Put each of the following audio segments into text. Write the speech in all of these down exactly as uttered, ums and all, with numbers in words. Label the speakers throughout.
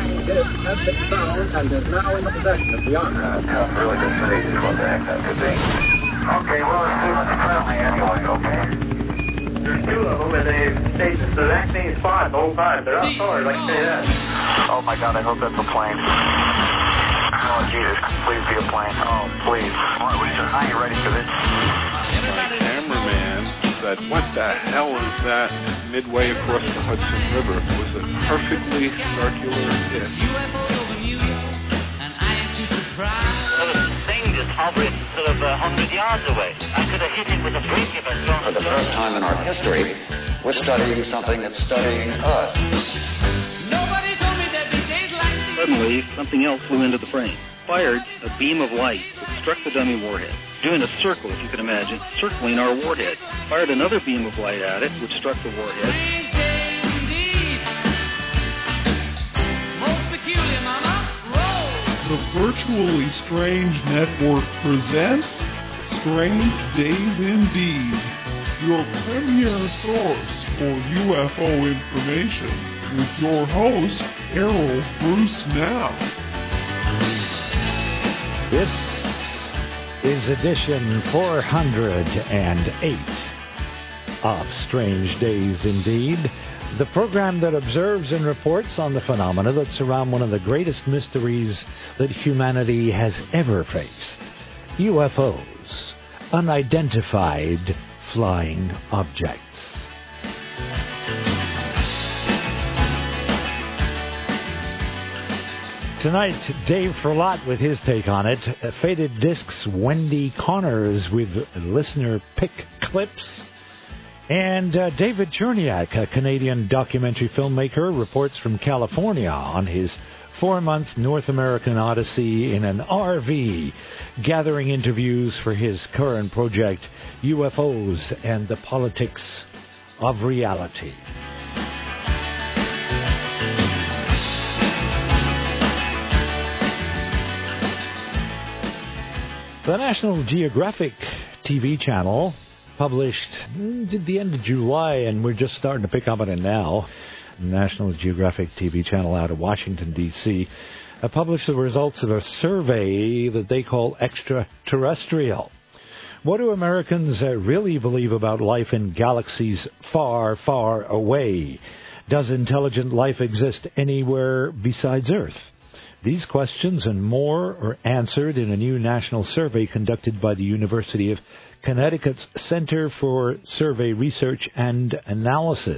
Speaker 1: flying disc has been found and is now in the possession of the Army.
Speaker 2: Uh, tough, really good stage is what the heck that could be. Okay, well, let's see what's friendly anyway, okay?
Speaker 3: There's two of them, and they stayed in the exact same spot the whole time. They're outdoors, I can say that.
Speaker 2: Oh, my God, I hope that's a plane. Oh, Jesus, please be a plane. Oh, please. What, I ain't ready for this.
Speaker 4: My cameraman said, what the hell is that midway across the Hudson River? It was a perfectly circular disc.
Speaker 5: Well, the thing just hovered sort of a hundred yards away. I could have hit it with a brick if I'd thrown it.
Speaker 6: For the first time in our history, we're studying something that's studying us.
Speaker 7: Nobody told me that these days like these.
Speaker 8: Suddenly, something else flew into the frame. Fired a beam of light that struck the dummy warhead, doing a circle, if you can imagine, circling our warhead. Fired another beam of light at it, which struck the warhead.
Speaker 7: Most peculiar, mama. Roll.
Speaker 9: The Virtually Strange Network presents Strange Days Indeed, your premier source for U F O information, with your host, Errol Bruce Now.
Speaker 10: This is edition four hundred eight of Strange Days Indeed, the program that observes and reports on the phenomena that surround one of the greatest mysteries that humanity has ever faced: U F Os, unidentified flying objects. Tonight, Dave Ferlot with his take on it. Faded Discs, Wendy Connors with listener pick clips. And uh, David Cherniak, a Canadian documentary filmmaker, reports from California on his four-month North American odyssey in an R V, gathering interviews for his current project, U F Os and the Politics of Reality. The National Geographic T V channel published at the end of July, and we're just starting to pick up on it now. The National Geographic T V channel out of Washington, D C, uh, published the results of a survey that they call Extraterrestrial. What do Americans uh, really believe about life in galaxies far, far away? Does intelligent life exist anywhere besides Earth? These questions and more are answered in a new national survey conducted by the University of Connecticut's Center for Survey Research and Analysis,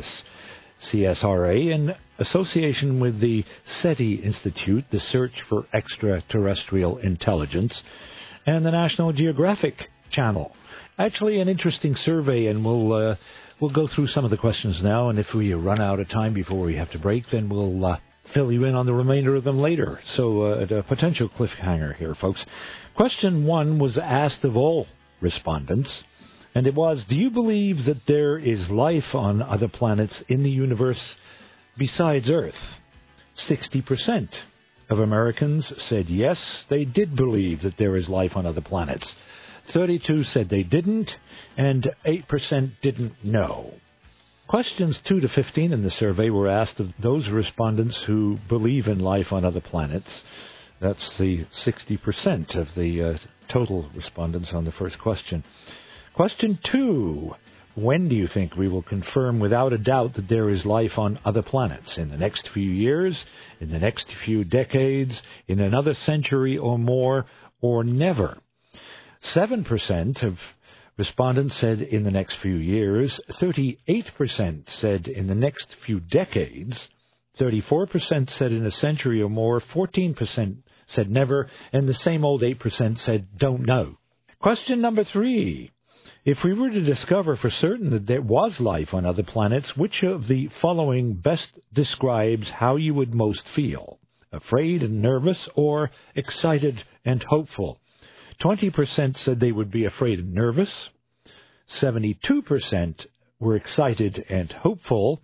Speaker 10: C S R A, in association with the SETI Institute, the Search for Extraterrestrial Intelligence, and the National Geographic Channel. Actually, an interesting survey, and we'll uh, we'll go through some of the questions now, and if we run out of time before we have to break, then we'll Uh, fill you in on the remainder of them later. So uh, a potential cliffhanger here, folks. Question one was asked of all respondents, and it was, do you believe that there is life on other planets in the universe besides Earth? sixty percent of Americans said yes, they did believe that there is life on other planets. thirty-two said they didn't, and eight percent didn't know. Questions two to fifteen in the survey were asked of those respondents who believe in life on other planets. That's the sixty percent of the uh, total respondents on the first question. Question two, when do you think we will confirm without a doubt that there is life on other planets? In the next few years, in the next few decades, in another century or more, or never? seven percent of respondents said in the next few years, thirty-eight percent said in the next few decades, thirty-four percent said in a century or more, fourteen percent said never, and the same old eight percent said don't know. Question number three. If we were to discover for certain that there was life on other planets, which of the following best describes how you would most feel? Afraid and nervous, or excited and hopeful? twenty percent said they would be afraid and nervous. seventy-two percent were excited and hopeful.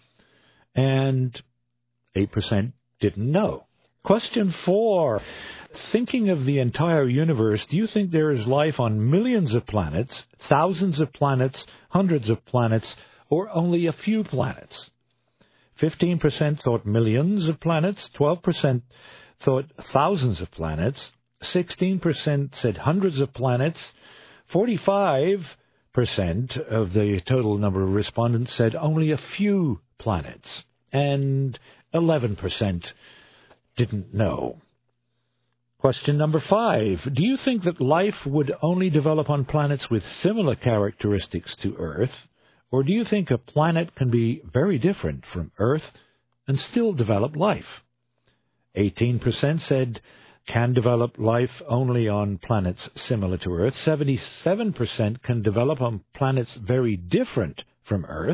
Speaker 10: And eight percent didn't know. Question four. Thinking of the entire universe, do you think there is life on millions of planets, thousands of planets, hundreds of planets, or only a few planets? fifteen percent thought millions of planets, twelve percent thought thousands of planets, sixteen percent said hundreds of planets, forty-five percent of the total number of respondents said only a few planets, and eleven percent didn't know. Question number five. Do you think that life would only develop on planets with similar characteristics to Earth, or do you think a planet can be very different from Earth and still develop life? eighteen percent said can develop life only on planets similar to Earth. seventy-seven percent can develop on planets very different from Earth.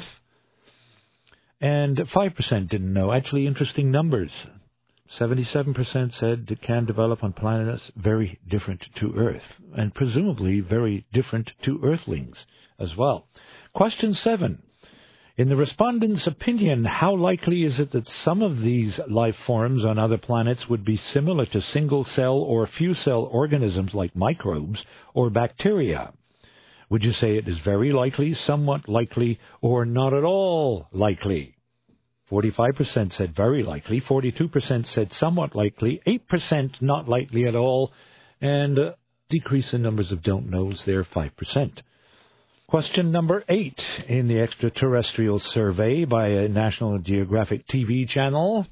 Speaker 10: And five percent didn't know. Actually, interesting numbers. seventy-seven percent said it can develop on planets very different to Earth, and presumably very different to Earthlings as well. Question seven. In the respondent's opinion, how likely is it that some of these life forms on other planets would be similar to single-cell or few-cell organisms like microbes or bacteria? Would you say it is very likely, somewhat likely, or not at all likely? forty-five percent said very likely, forty-two percent said somewhat likely, eight percent not likely at all, and a decrease in numbers of don't knows there, five percent. Question number eight in the extraterrestrial survey by a National Geographic T V channel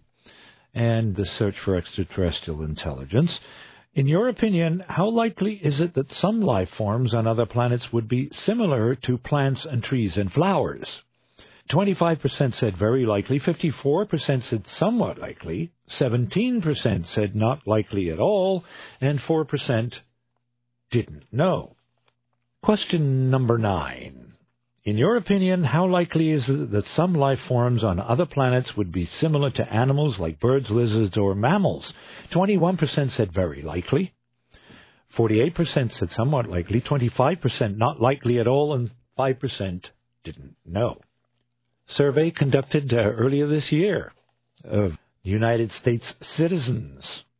Speaker 10: and the search for extraterrestrial intelligence. In your opinion, how likely is it that some life forms on other planets would be similar to plants and trees and flowers? twenty-five percent said very likely, fifty-four percent said somewhat likely, seventeen percent said not likely at all, and four percent didn't know. Question number nine. In your opinion, how likely is it that some life forms on other planets would be similar to animals like birds, lizards, or mammals? twenty-one percent said very likely, forty-eight percent said somewhat likely, twenty-five percent not likely at all, and five percent didn't know. Survey conducted uh, earlier this year of United States citizens.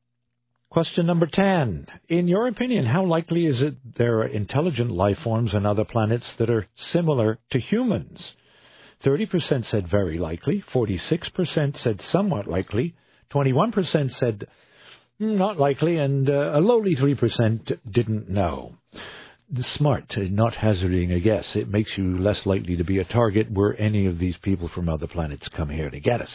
Speaker 10: Question number ten. In your opinion, how likely is it there are intelligent life forms on other planets that are similar to humans? thirty percent said very likely, forty-six percent said somewhat likely, twenty-one percent said not likely, and uh, a lowly three percent didn't know. Smart, not hazarding a guess. It makes you less likely to be a target were any of these people from other planets come here to get us.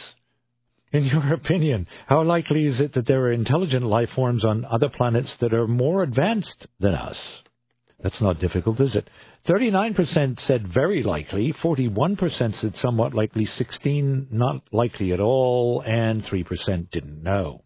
Speaker 10: In your opinion, how likely is it that there are intelligent life forms on other planets that are more advanced than us? That's not difficult, is it? thirty-nine percent said very likely, forty-one percent said somewhat likely, sixteen percent not likely at all, and three percent didn't know.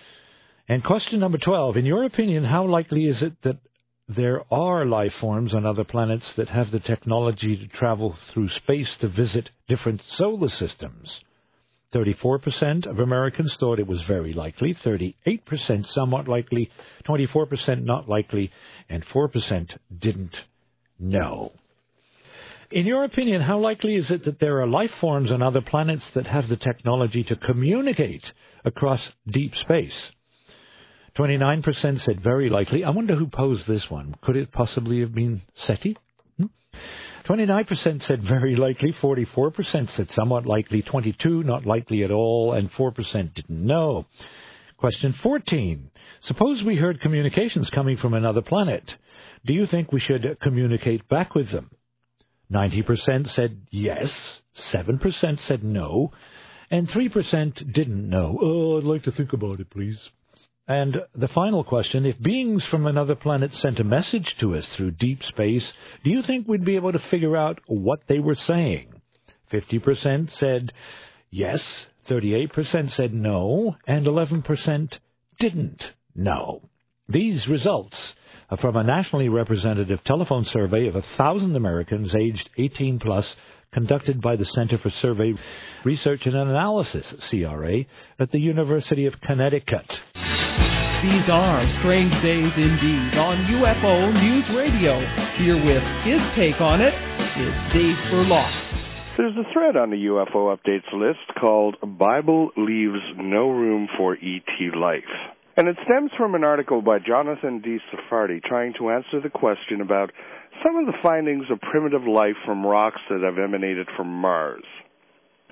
Speaker 10: And question number twelve. In your opinion, how likely is it that there are life forms on other planets that have the technology to travel through space to visit different solar systems? thirty-four percent of Americans thought it was very likely, thirty-eight percent somewhat likely, twenty-four percent not likely, and four percent didn't know. In your opinion, how likely is it that there are life forms on other planets that have the technology to communicate across deep space? twenty-nine percent said very likely. I wonder who posed this one. Could it possibly have been SETI? Hmm? twenty-nine percent said very likely, forty-four percent said somewhat likely, twenty-two percent not likely at all, and four percent didn't know. Question fourteen. Suppose we heard communications coming from another planet. Do you think we should communicate back with them? ninety percent said yes, seven percent said no, and three percent didn't know. Oh, I'd like to think about it, please. And the final question, if beings from another planet sent a message to us through deep space, do you think we'd be able to figure out what they were saying? fifty percent said yes, thirty-eight percent said no, and eleven percent didn't know. These results are from a nationally representative telephone survey of one thousand Americans aged eighteen plus, conducted by the Center for Survey Research and Analysis, C R A, at the University of Connecticut.
Speaker 7: These are strange days indeed on U F O News Radio. Here with his take on it is Dave Furlock.
Speaker 11: There's a thread on the U F O Updates list called Bible Leaves No Room for E T Life. And it stems from an article by Jonathan D. Sephardi trying to answer the question about some of the findings of primitive life from rocks that have emanated from Mars.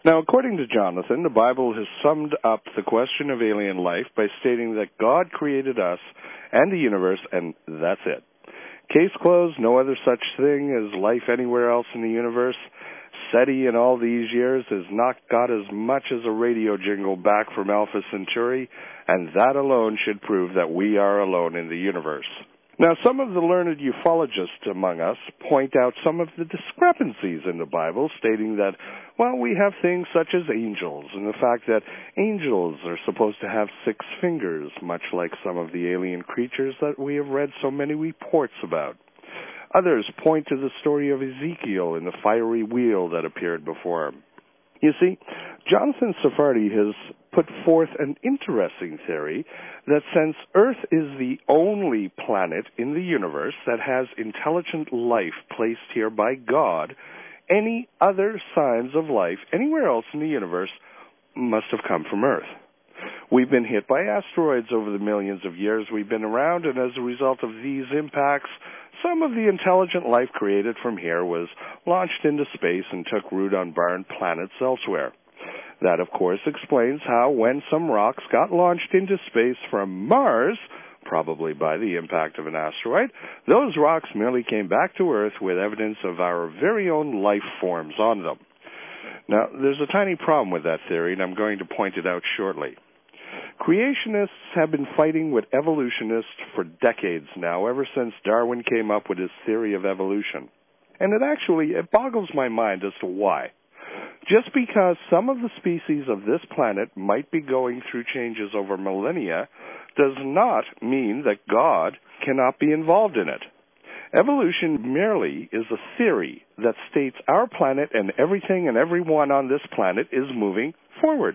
Speaker 11: Now, according to Jonathan, the Bible has summed up the question of alien life by stating that God created us and the universe, and that's it. Case closed, no other such thing as life anywhere else in the universe. SETI in all these years has not got as much as a radio jingle back from Alpha Centauri, and that alone should prove that we are alone in the universe. Now, some of the learned ufologists among us point out some of the discrepancies in the Bible, stating that, well, we have things such as angels, and the fact that angels are supposed to have six fingers, much like some of the alien creatures that we have read so many reports about. Others point to the story of Ezekiel and the fiery wheel that appeared before him. You see, Jonathan Sephardi has put forth an interesting theory that since Earth is the only planet in the universe that has intelligent life placed here by God, any other signs of life anywhere else in the universe must have come from Earth. We've been hit by asteroids over the millions of years we've been around, and as a result of these impacts, some of the intelligent life created from here was launched into space and took root on barren planets elsewhere. That, of course, explains how when some rocks got launched into space from Mars, probably by the impact of an asteroid, those rocks merely came back to Earth with evidence of our very own life forms on them. Now, there's a tiny problem with that theory, and I'm going to point it out shortly. Creationists have been fighting with evolutionists for decades now, ever since Darwin came up with his theory of evolution. And it actually, it boggles my mind as to why. Just because some of the species of this planet might be going through changes over millennia does not mean that God cannot be involved in it. Evolution merely is a theory that states our planet and everything and everyone on this planet is moving forward.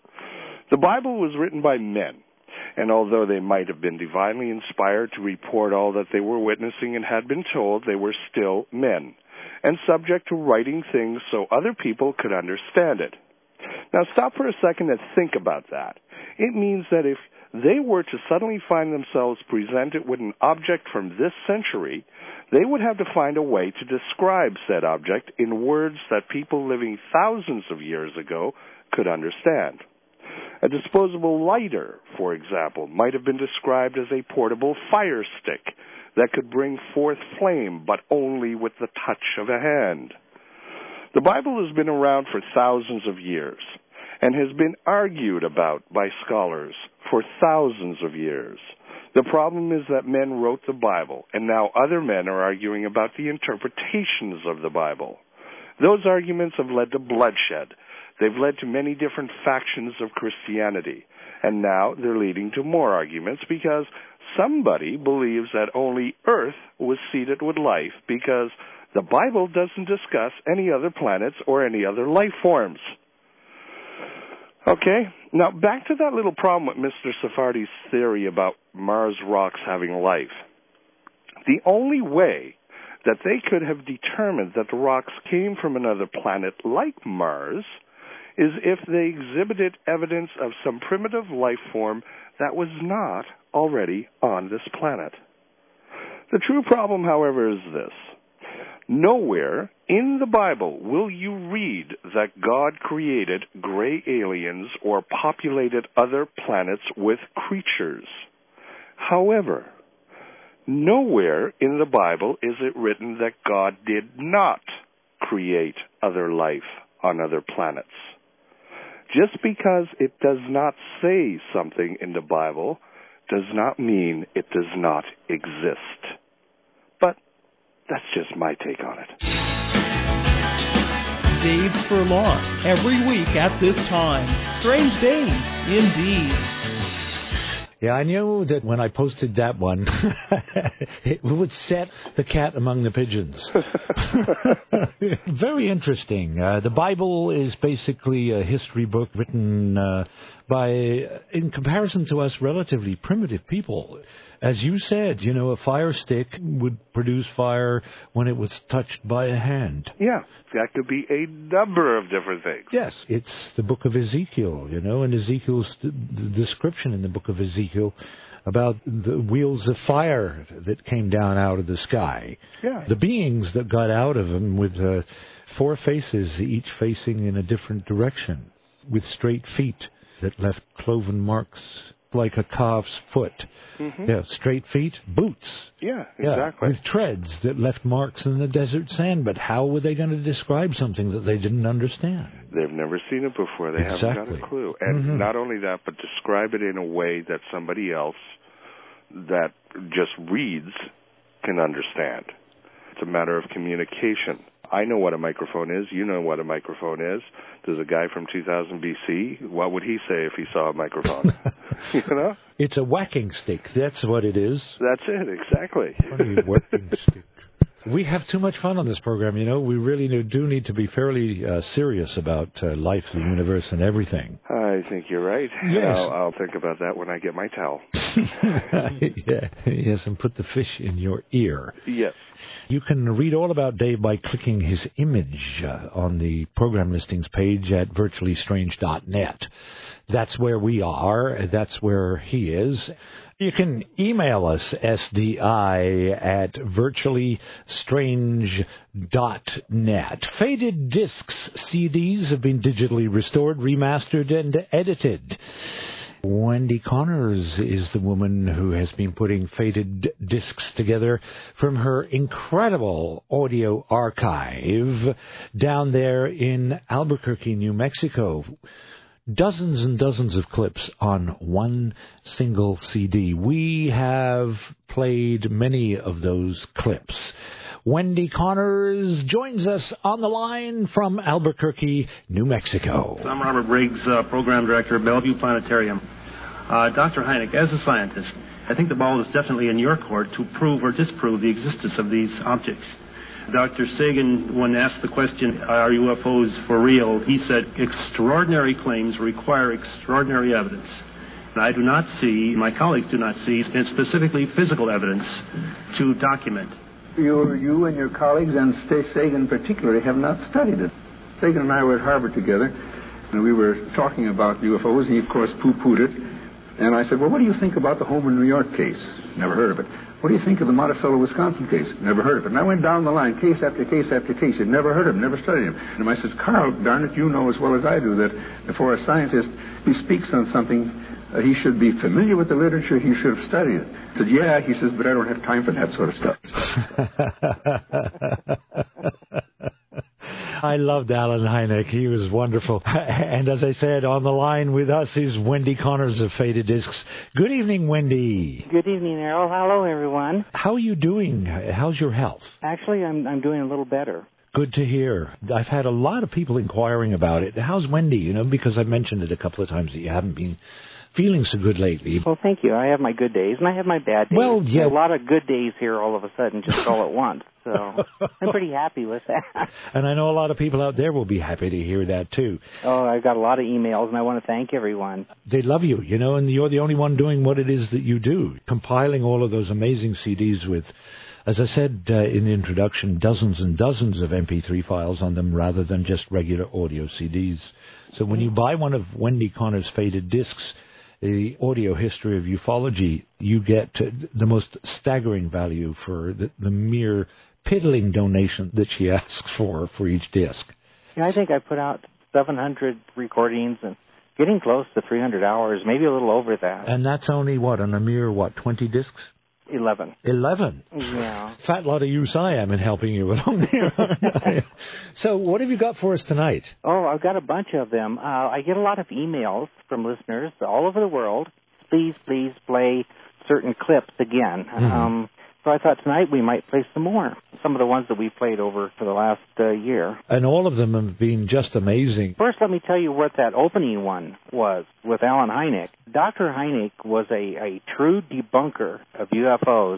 Speaker 11: The Bible was written by men, and although they might have been divinely inspired to report all that they were witnessing and had been told, they were still men, and subject to writing things so other people could understand it. Now stop for a second and think about that. It means that if they were to suddenly find themselves presented with an object from this century, they would have to find a way to describe said object in words that people living thousands of years ago could understand. A disposable lighter, for example, might have been described as a portable fire stick that could bring forth flame, but only with the touch of a hand. The Bible has been around for thousands of years and has been argued about by scholars for thousands of years. The problem is that men wrote the Bible, and now other men are arguing about the interpretations of the Bible. Those arguments have led to bloodshed. They've led to many different factions of Christianity, and now they're leading to more arguments because somebody believes that only Earth was seeded with life because the Bible doesn't discuss any other planets or any other life forms. Okay, now back to that little problem with Mister Sephardi's theory about Mars rocks having life. The only way that they could have determined that the rocks came from another planet like Mars is if they exhibited evidence of some primitive life form that was not already on this planet. The true problem, however, is this. Nowhere in the Bible will you read that God created gray aliens or populated other planets with creatures. However, nowhere in the Bible is it written that God did not create other life on other planets. Just because it does not say something in the Bible does not mean it does not exist. But that's just my take on it.
Speaker 7: Dave Furlong, every week at this time. Strange days, indeed.
Speaker 10: Yeah, I knew that when I posted that one, it would set the cat among the pigeons. Very interesting. Uh, the Bible is basically a history book written uh, by, in comparison to us, relatively primitive people. As you said, you know, a fire stick would produce fire when it was touched by a hand.
Speaker 11: Yeah, that could be a number of different things.
Speaker 10: Yes, it's the book of Ezekiel, you know, and Ezekiel's the description in the book of Ezekiel about the wheels of fire that came down out of the sky.
Speaker 11: Yeah.
Speaker 10: The beings that got out of them with uh, Four faces, each facing in a different direction, with straight feet that left cloven marks like a calf's foot.
Speaker 11: Mm-hmm.
Speaker 10: Yeah, straight feet, boots.
Speaker 11: Yeah, exactly.
Speaker 10: Yeah, with treads that left marks in the desert sand. But how were they going to describe something that they didn't understand?
Speaker 11: They've never seen it before. They
Speaker 10: exactly.
Speaker 11: haven't got a clue. And
Speaker 10: mm-hmm.
Speaker 11: not only that, but describe it in a way that somebody else that just reads can understand. It's a matter of communication. I know what a microphone is. You know what a microphone is. There's a guy from two thousand B C. What would he say if he saw a microphone? You know?
Speaker 10: It's a whacking stick. That's what it is.
Speaker 11: That's it, exactly.
Speaker 10: Funny whacking stick. We have too much fun on this program, you know. We really do need to be fairly uh, serious about uh, life, the universe, and everything.
Speaker 11: I think you're right.
Speaker 10: Yes.
Speaker 11: I'll, I'll think about that when I get my towel.
Speaker 10: yeah, yes, and put the fish in your ear.
Speaker 11: Yes.
Speaker 10: You can read all about Dave by clicking his image uh, on the program listings page at virtually strange dot net. That's where we are. That's where he is. You can email us, S D I at virtually strange dot net. Faded Discs C Ds have been digitally restored, remastered, and edited. Wendy Connors is the woman who has been putting Faded Discs together from her incredible audio archive down there in Albuquerque, New Mexico. Dozens and dozens of clips on one single C D. We have played many of those clips. Wendy Connors joins us on the line from Albuquerque, New Mexico.
Speaker 12: I'm Robert Briggs, uh, Program Director of Bellevue Planetarium. Uh, Doctor Hynek, as a scientist, I think the ball is definitely in your court to prove or disprove the existence of these objects. Doctor Sagan, when asked the question, are U F Os for real, he said, extraordinary claims require extraordinary evidence. And I do not see, my colleagues do not see, specifically physical evidence to document.
Speaker 13: You, you and your colleagues, and Sagan particularly, have not studied it. Sagan and I were at Harvard together, and we were talking about U F Os. He, of course, poo-pooed it. And I said, well, what do you think about the Homer, New York case? Never heard of it. What do you think of the Monticello, Wisconsin case? Never heard of it. And I went down the line, case after case after case. You'd never heard of him, never studied him. And I said, Carl, darn it, you know as well as I do that for a scientist, he speaks on something, uh, he should be familiar with the literature, he should have studied it. I said, yeah, he says, but I don't have time for that sort of stuff.
Speaker 10: I loved Alan Hynek. He was wonderful. And as I said, on the line with us is Wendy Connors of Faded Discs. Good evening, Wendy.
Speaker 14: Good evening, Errol. Hello, everyone.
Speaker 10: How are you doing? How's your health?
Speaker 14: Actually, I'm I'm doing a little better.
Speaker 10: Good to hear. I've had a lot of people inquiring about it. How's Wendy? You know, because I've mentioned it a couple of times that you haven't been feeling so good lately.
Speaker 14: Well, thank you. I have my good days, and I have my bad days.
Speaker 10: Well, yeah.
Speaker 14: A lot of good days here all of a sudden, just all at once. So I'm pretty happy with that.
Speaker 10: And I know a lot of people out there will be happy to hear that, too.
Speaker 14: Oh, I've got a lot of emails, and I want to thank everyone.
Speaker 10: They love you, you know, and you're the only one doing what it is that you do, compiling all of those amazing C Ds with, as I said uh, in the introduction, dozens and dozens of M P three files on them rather than just regular audio C Ds. So when you buy one of Wendy Connors' Faded Discs, the audio history of ufology, you get the most staggering value for the, the mere piddling donation that she asks for for each disc.
Speaker 14: Yeah, I think I put out seven hundred recordings and getting close to three hundred hours, maybe a little over that.
Speaker 10: And that's only, what, on a mere, what, twenty discs?
Speaker 14: Eleven.
Speaker 10: Eleven?
Speaker 14: Yeah.
Speaker 10: Fat lot of use I am in helping you along here. So what have you got for us tonight?
Speaker 14: Oh, I've got a bunch of them. Uh, I get a lot of emails from listeners all over the world. Please, please play certain clips again. Mm-hmm. Um, so I thought tonight we might play some more. Some of the ones that we played over for the last uh, year.
Speaker 10: And all of them have been just amazing.
Speaker 14: First, let me tell you what that opening one was with Alan Hynek. Doctor Hynek was a, a true debunker of U F Os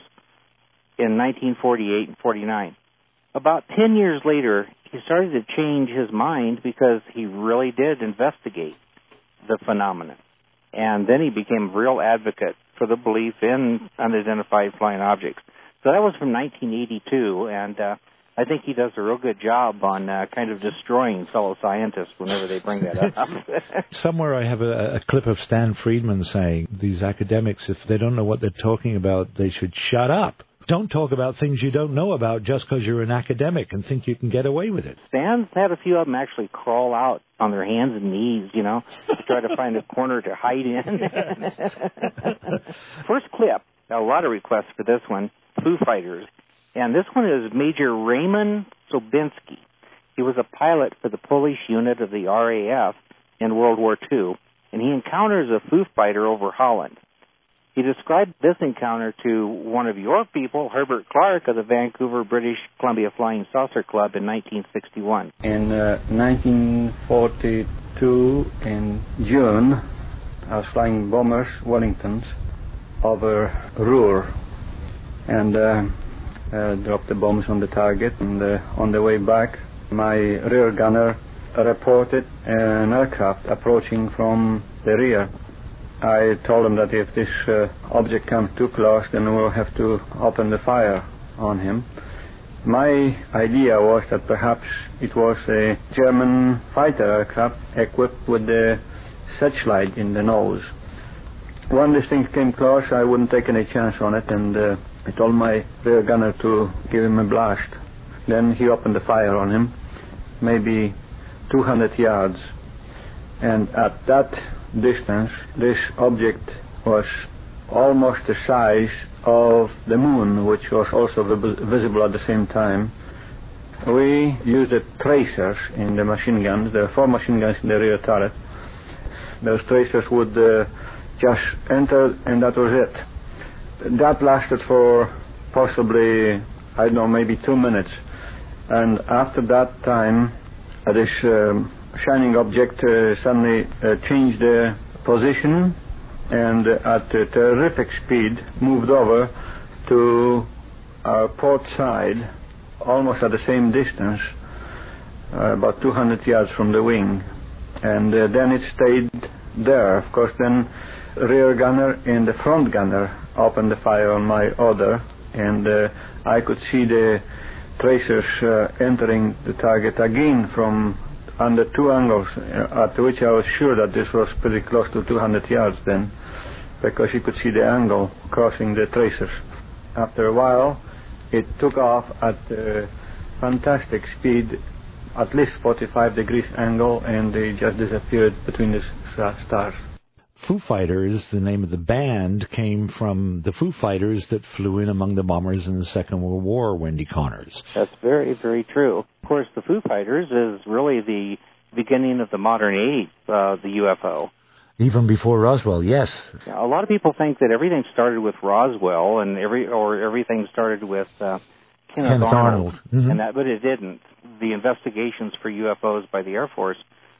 Speaker 14: in nineteen forty-eight and forty-nine. About ten years later, he started to change his mind because he really did investigate the phenomenon. And then he became a real advocate for the belief in unidentified flying objects. So that was from nineteen eighty-two, and uh, I think he does a real good job on uh, kind of destroying fellow scientists whenever they bring that up.
Speaker 10: Somewhere I have a, a clip of Stan Friedman saying, these academics, if they don't know what they're talking about, they should shut up. Don't talk about things you don't know about just because you're an academic and think you can get away with it.
Speaker 14: Stan's had a few of them actually crawl out on their hands and knees, you know, to try to find a corner to hide in. First clip, a lot of requests for this one, Foo Fighters. And this one is Major Raymond Sobinski. He was a pilot for the Polish unit of the R A F in World War Two, and he encounters a Foo Fighter over Holland. He described this encounter to one of your people, Herbert Clark of the Vancouver British Columbia Flying Saucer Club in nineteen sixty-one.
Speaker 15: In uh, nineteen forty-two, in June, I was flying bombers, Wellingtons, over Ruhr, and uh, uh, dropped the bombs on the target. And uh, on the way back, my rear gunner reported an aircraft approaching from the rear. I told him that if this uh, object comes too close, then we'll have to open the fire on him. My idea was that perhaps it was a German fighter aircraft equipped with the searchlight in the nose. When this thing came close, I wouldn't take any chance on it, and uh, I told my rear gunner to give him a blast. Then he opened the fire on him, maybe two hundred yards, and at that distance, this object was almost the size of the moon, which was also visible at the same time. We used the tracers in the machine guns. There are four machine guns in the rear turret. Those tracers would uh, just enter, and that was it. That lasted for possibly, I don't know, maybe two minutes. And after that time, uh, this um, shining object uh, suddenly uh, changed the position and uh, at a terrific speed moved over to our port side, almost at the same distance, uh, about two hundred yards from the wing. And uh, then it stayed there. Of course, then rear gunner and the front gunner opened the fire on my order, and uh, I could see the tracers uh, entering the target again from under two angles, uh, at which I was sure that this was pretty close to two hundred yards then, because you could see the angle crossing the tracers. After a while, it took off at uh, fantastic speed, at least forty-five degrees angle, and they just disappeared between the stars.
Speaker 10: Foo Fighters, the name of the band, came from the Foo Fighters that flew in among the bombers in the Second World War, Wendy Connors.
Speaker 14: That's very, very true. Of course, the Foo Fighters is really the beginning of the modern age, uh, the U F O.
Speaker 10: Even before Roswell, yes.
Speaker 14: Yeah, a lot of people think that everything started with Roswell, and every or everything started with uh, Kenneth,
Speaker 10: Kenneth Arnold,
Speaker 14: Arnold.
Speaker 10: Mm-hmm.
Speaker 14: and that, but it didn't. The investigations for U F Os by the Air Force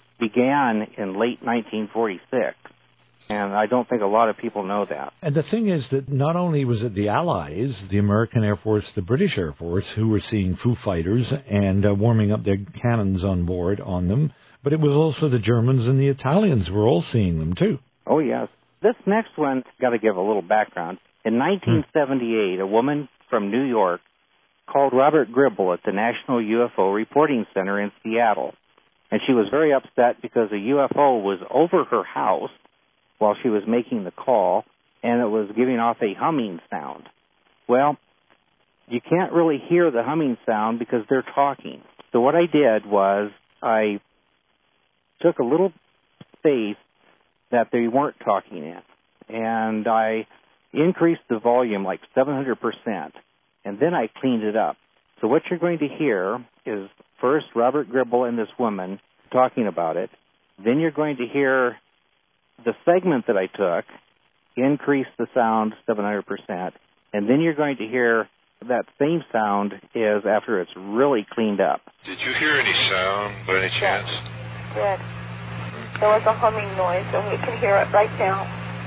Speaker 14: began in late nineteen forty-six. And I don't think a lot of people know that.
Speaker 10: And the thing is that not only was it the Allies, the American Air Force, the British Air Force, who were seeing Foo Fighters and uh, warming up their cannons on board on them, but it was also the Germans and the Italians were all seeing them too.
Speaker 14: Oh, yes. This next one, got to give a little background. In nineteen seventy-eight, hmm. a woman from New York called Robert Gribble at the National U F O Reporting Center in Seattle. And she was very upset because a U F O was over her house while she was making the call, and it was giving off a humming sound. Well, you can't really hear the humming sound because they're talking. So what I did was I took a little space that they weren't talking in, and I increased the volume like seven hundred percent, and then I cleaned it up. So what you're going to hear is first Robert Gribble and this woman talking about it. Then you're going to hear the segment that I took, increase the sound seven hundred percent, and then you're going to hear that same sound is after it's really cleaned up.
Speaker 16: Did you hear any sound by any chance?
Speaker 17: Yes. There was a humming noise, and we can hear it right now.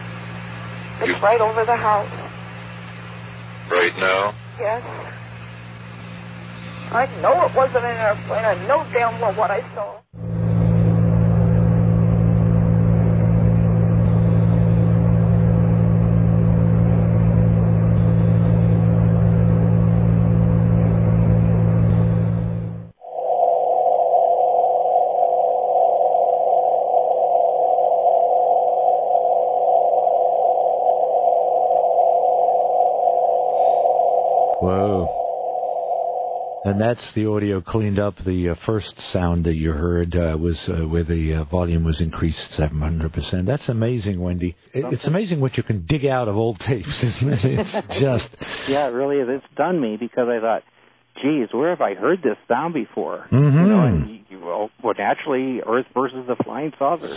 Speaker 17: It's you... right over the house.
Speaker 16: Right now?
Speaker 17: Yes. I know it wasn't an airplane. I know damn well what I saw.
Speaker 10: Whoa. And that's the audio cleaned up. The uh, first sound that you heard uh, was uh, where the uh, volume was increased seven hundred percent. That's amazing, Wendy. It, it's amazing what you can dig out of old tapes, isn't it? It's just...
Speaker 14: Yeah, it really is. It's stunned me because I thought, geez, where have I heard this sound before?
Speaker 10: Mm-hmm.
Speaker 14: You know, and you, well, well, naturally, Earth versus the Flying Saucers.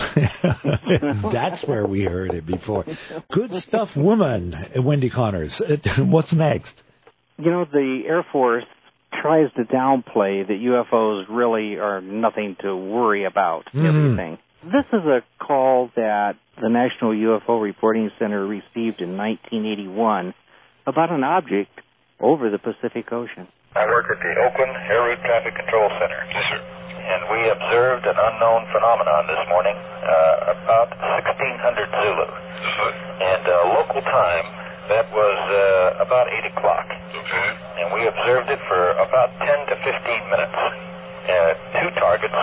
Speaker 10: That's where we heard it before. Good stuff, woman, Wendy Connors. What's next?
Speaker 14: You know, the Air Force tries to downplay that U F Os really are nothing to worry about,
Speaker 10: mm.
Speaker 14: everything. This is a call that the National U F O Reporting Center received in nineteen eighty-one about an object over the Pacific Ocean.
Speaker 2: I work at the Oakland Air Route Traffic Control Center. Yes, sir. And we observed an unknown phenomenon this morning, uh, about sixteen hundred Zulu. Uh-huh. And uh, local time, that was uh, about eight o'clock. Okay. And we observed it for about ten to fifteen minutes. Uh, two targets.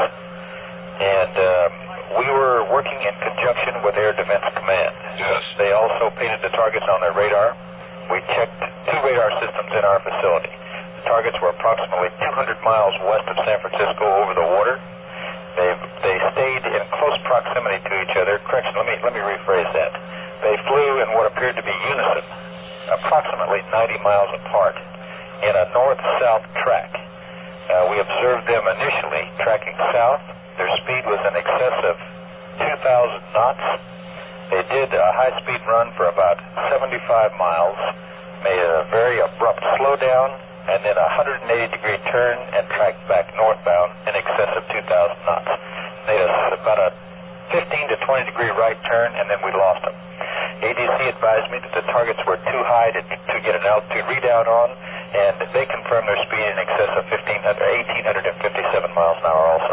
Speaker 2: And um, we were working in conjunction with Air Defense Command. Yes. They also painted the targets on their radar. We checked two radar systems in our facility. The targets were approximately two hundred miles west of San Francisco over the water. They they stayed in close proximity to each other. Correction, let me let me rephrase that. They flew in what appeared to be unison, approximately ninety miles apart, in a north-south track. Uh, we observed them initially tracking south. Their speed was in excess of two thousand knots. They did a high-speed run for about seventy-five miles, made a very abrupt slowdown, and then a one hundred eighty degree turn and tracked back northbound in excess of two thousand knots. Made a, about a fifteen to twenty degree right turn, and then we lost them. A D C advised me that the targets were too high to, to get an altitude readout on, and they confirmed their speed in excess of eighteen fifty-seven miles an hour also.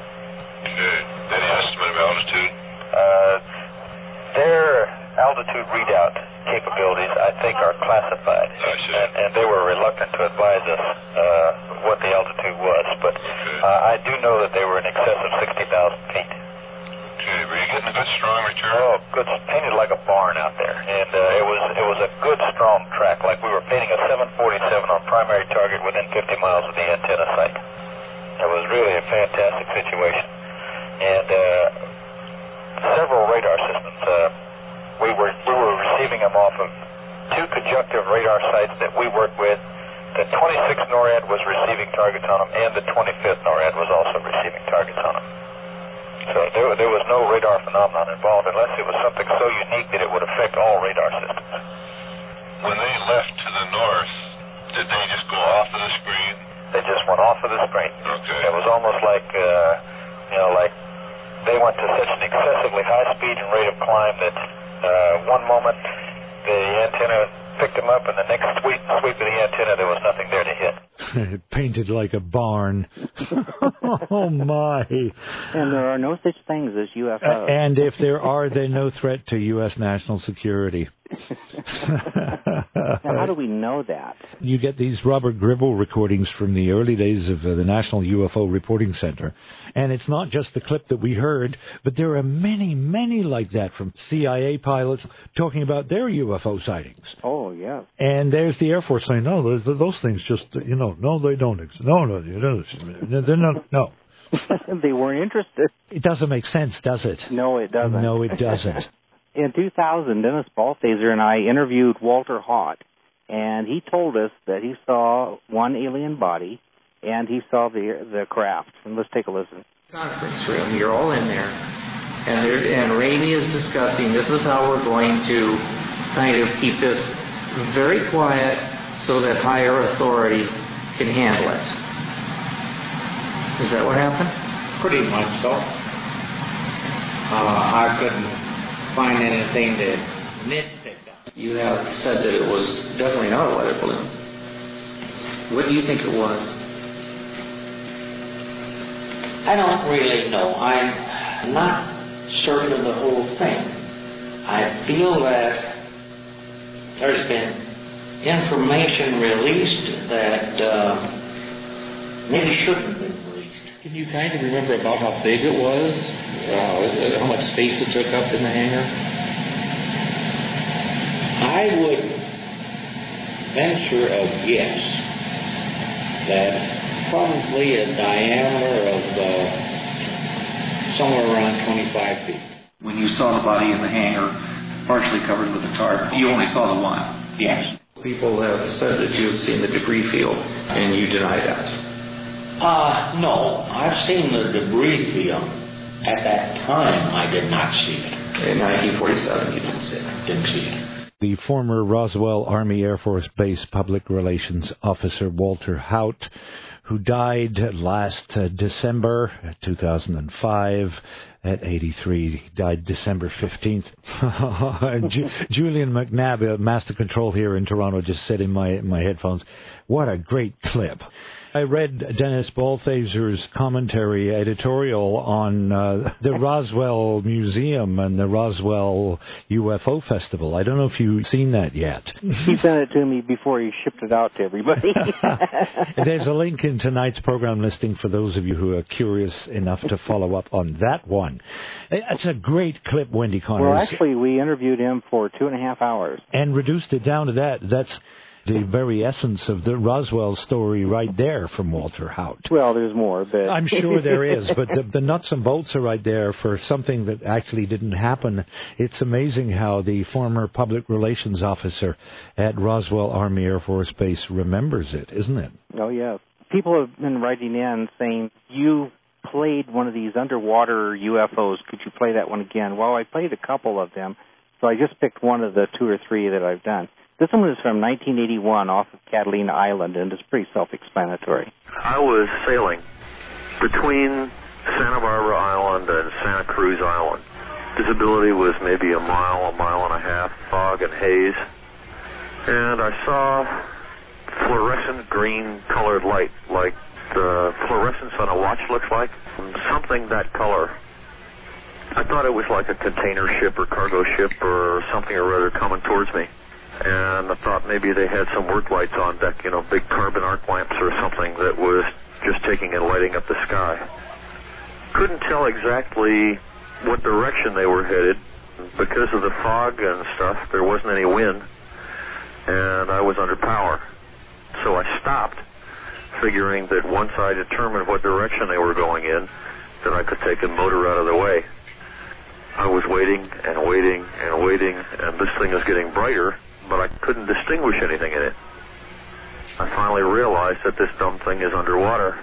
Speaker 16: Okay. Any estimate of altitude?
Speaker 2: Uh, their altitude readout capabilities, I think, are classified.
Speaker 16: I see.
Speaker 2: And, and they were reluctant to advise us uh, what the altitude was, but
Speaker 16: okay.
Speaker 2: uh, I do know that they were in excess of sixty thousand feet.
Speaker 16: Okay, were you getting a good strong return?
Speaker 2: Oh, good, painted like a barn out there, and uh, it was it was a good strong track, like we were painting a seven forty-seven on primary target within fifty miles of the antenna site. It was really a fantastic situation, and uh, several radar systems. Uh, we were we were receiving them off of two conjunctive radar sites that we work with. The twenty-sixth NORAD was receiving targets on them, and the twenty-fifth NORAD was also receiving targets on them. So there, there was no radar phenomenon involved unless it was something so unique that it would affect all radar systems.
Speaker 16: When they left to the north, did they just go off of the screen?
Speaker 2: They just went off of the screen.
Speaker 16: Okay.
Speaker 2: It was almost like, uh, you know, like they went to such an excessively high speed and rate of climb that uh, one moment the antenna picked them up, and the next sweep, sweep of the antenna, there was nothing there to hit.
Speaker 10: Painted like a barn. Oh, my.
Speaker 14: And there are no such things as U F Os.
Speaker 10: Uh, and if there are, they're no threat to U S national security.
Speaker 14: Now, how do we know that?
Speaker 10: You get these Robert Gribble recordings from the early days of uh, the National U F O Reporting Center. And it's not just the clip that we heard, but there are many, many like that from C I A pilots talking about their U F O sightings.
Speaker 14: Oh, yeah.
Speaker 10: And there's the Air Force saying, no, those, those things just, you know, no, they don't exist. No, no, they don't. They're not, no.
Speaker 14: They weren't interested.
Speaker 10: It doesn't make sense, does it?
Speaker 14: No, it doesn't.
Speaker 10: No, it doesn't.
Speaker 14: In two thousand, Dennis Balthaser and I interviewed Walter Haut, and he told us that he saw one alien body, and he saw the the craft. And let's take a listen.
Speaker 18: Conference room, you're all in there, and there, and Ramey is discussing, this is how we're going to kind of keep this very quiet so that higher authority can handle it. Is that what happened?
Speaker 19: Pretty much so. Uh, I couldn't find anything to nitpick up.
Speaker 18: You have said that it was definitely not a weather balloon. What do you think it was?
Speaker 19: I don't really know. I'm not certain of the whole thing. I feel that there's been information released that uh, maybe shouldn't have been released.
Speaker 20: Can you kind of remember about how big it was? Uh, how much space it took up in the hangar?
Speaker 19: I would venture a guess that probably a diameter of uh, somewhere around twenty-five feet.
Speaker 21: When you saw the body in the hangar, partially covered with a tarp, you only saw the one?
Speaker 19: Yes.
Speaker 18: People have said that you've seen the debris field, and you deny that.
Speaker 19: Uh, no. I've seen the debris field. At that time, I did not see it.
Speaker 18: In nineteen forty-seven, you didn't see it.
Speaker 19: Didn't see it.
Speaker 10: The former Roswell Army Air Force Base Public Relations Officer Walter Haut, who died last uh, December two thousand five at eighty-three. He died December fifteenth. Ju- Julian McNabb, uh, Master Control here in Toronto, just said in my, my headphones, what a great clip. I read Dennis Balthazar's commentary editorial on uh, the Roswell Museum and the Roswell U F O Festival. I don't know if you've seen that yet.
Speaker 14: He sent it to me before he shipped it out to everybody.
Speaker 10: There's a link in tonight's program listing for those of you who are curious enough to follow up on that one. It's a great clip, Wendy Connors.
Speaker 14: Well, actually, we interviewed him for two and a half hours.
Speaker 10: And reduced it down to that. That's the very essence of the Roswell story right there from Walter Haut.
Speaker 14: Well, there's more, but...
Speaker 10: I'm sure there is, but the, the nuts and bolts are right there for something that actually didn't happen. It's amazing how the former public relations officer at Roswell Army Air Force Base remembers it, isn't it?
Speaker 14: Oh, yeah. People have been writing in saying, you played one of these underwater U F Os. Could you play that one again? Well, I played a couple of them, so I just picked one of the two or three that I've done. This one is from nineteen eighty-one off of Catalina Island, and it's pretty self-explanatory.
Speaker 2: I was sailing between Santa Barbara Island and Santa Cruz Island. Visibility was maybe a mile, a mile and a half, fog and haze. And I saw fluorescent green colored light, like the fluorescence on a watch looks like, something that color. I thought it was like a container ship or cargo ship or something or other coming towards me. And I thought maybe they had some work lights on deck, you know, big carbon arc lamps or something that was just taking and lighting up the sky. Couldn't tell exactly what direction they were headed. Because of the fog and stuff, there wasn't any wind, and I was under power. So I stopped, figuring that once I determined what direction they were going in, that I could take a motor out of the way. I was waiting and waiting and waiting, and this thing is getting brighter, but I couldn't distinguish anything in it. I finally realized that this dumb thing is underwater.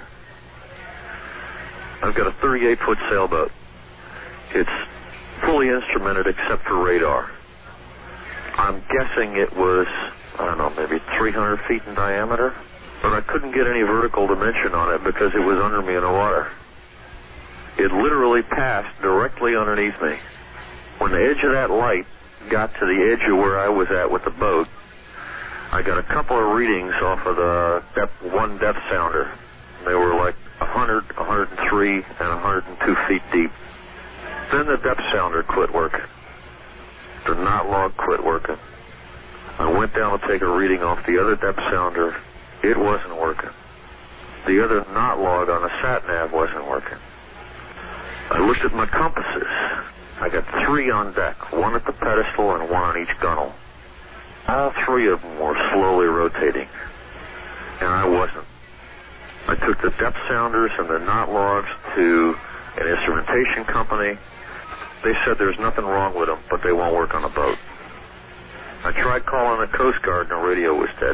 Speaker 2: I've got a thirty-eight foot sailboat. It's fully instrumented except for radar. I'm guessing it was, I don't know, maybe three hundred feet in diameter, but I couldn't get any vertical dimension on it because it was under me in the water. It literally passed directly underneath me. When the edge of that light got to the edge of where I was at with the boat, I got a couple of readings off of the depth, one depth sounder. They were like one hundred, one hundred three, and one hundred two feet deep. Then the depth sounder quit working. The knot log quit working. I went down to take a reading off the other depth sounder. It wasn't working. The other knot log on the sat nav wasn't working. I looked at my compasses. I got three on deck, one at the pedestal and one on each gunnel. All three of them were slowly rotating, and I wasn't. I took the depth sounders and the knot logs to an instrumentation company. They said there's nothing wrong with them, but they won't work on a boat. I tried calling the Coast Guard and the radio was dead.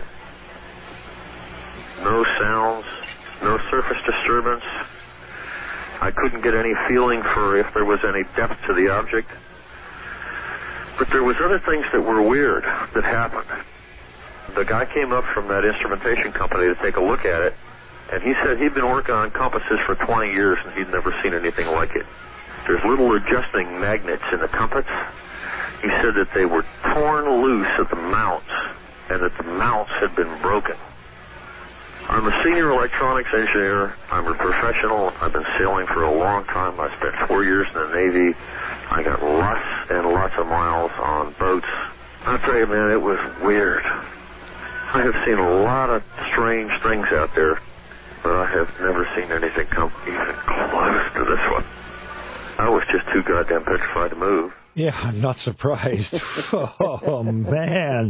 Speaker 2: No sounds, no surface disturbance. I couldn't get any feeling for if there was any depth to the object. But there was other things that were weird that happened. The guy came up from that instrumentation company to take a look at it, and he said he'd been working on compasses for twenty years and he'd never seen anything like it. There's little adjusting magnets in the compass. He said that they were torn loose at the mounts and that the mounts had been broken. I'm a senior electronics engineer. I'm a professional. I've been sailing for a long time. I spent four years in the Navy. I got lots and lots of miles on boats. I'll tell you, man, it was weird. I have seen a lot of strange things out there, but I have never seen anything come even close to this one. I was just too goddamn petrified to move.
Speaker 10: Yeah, I'm not surprised. Oh, man.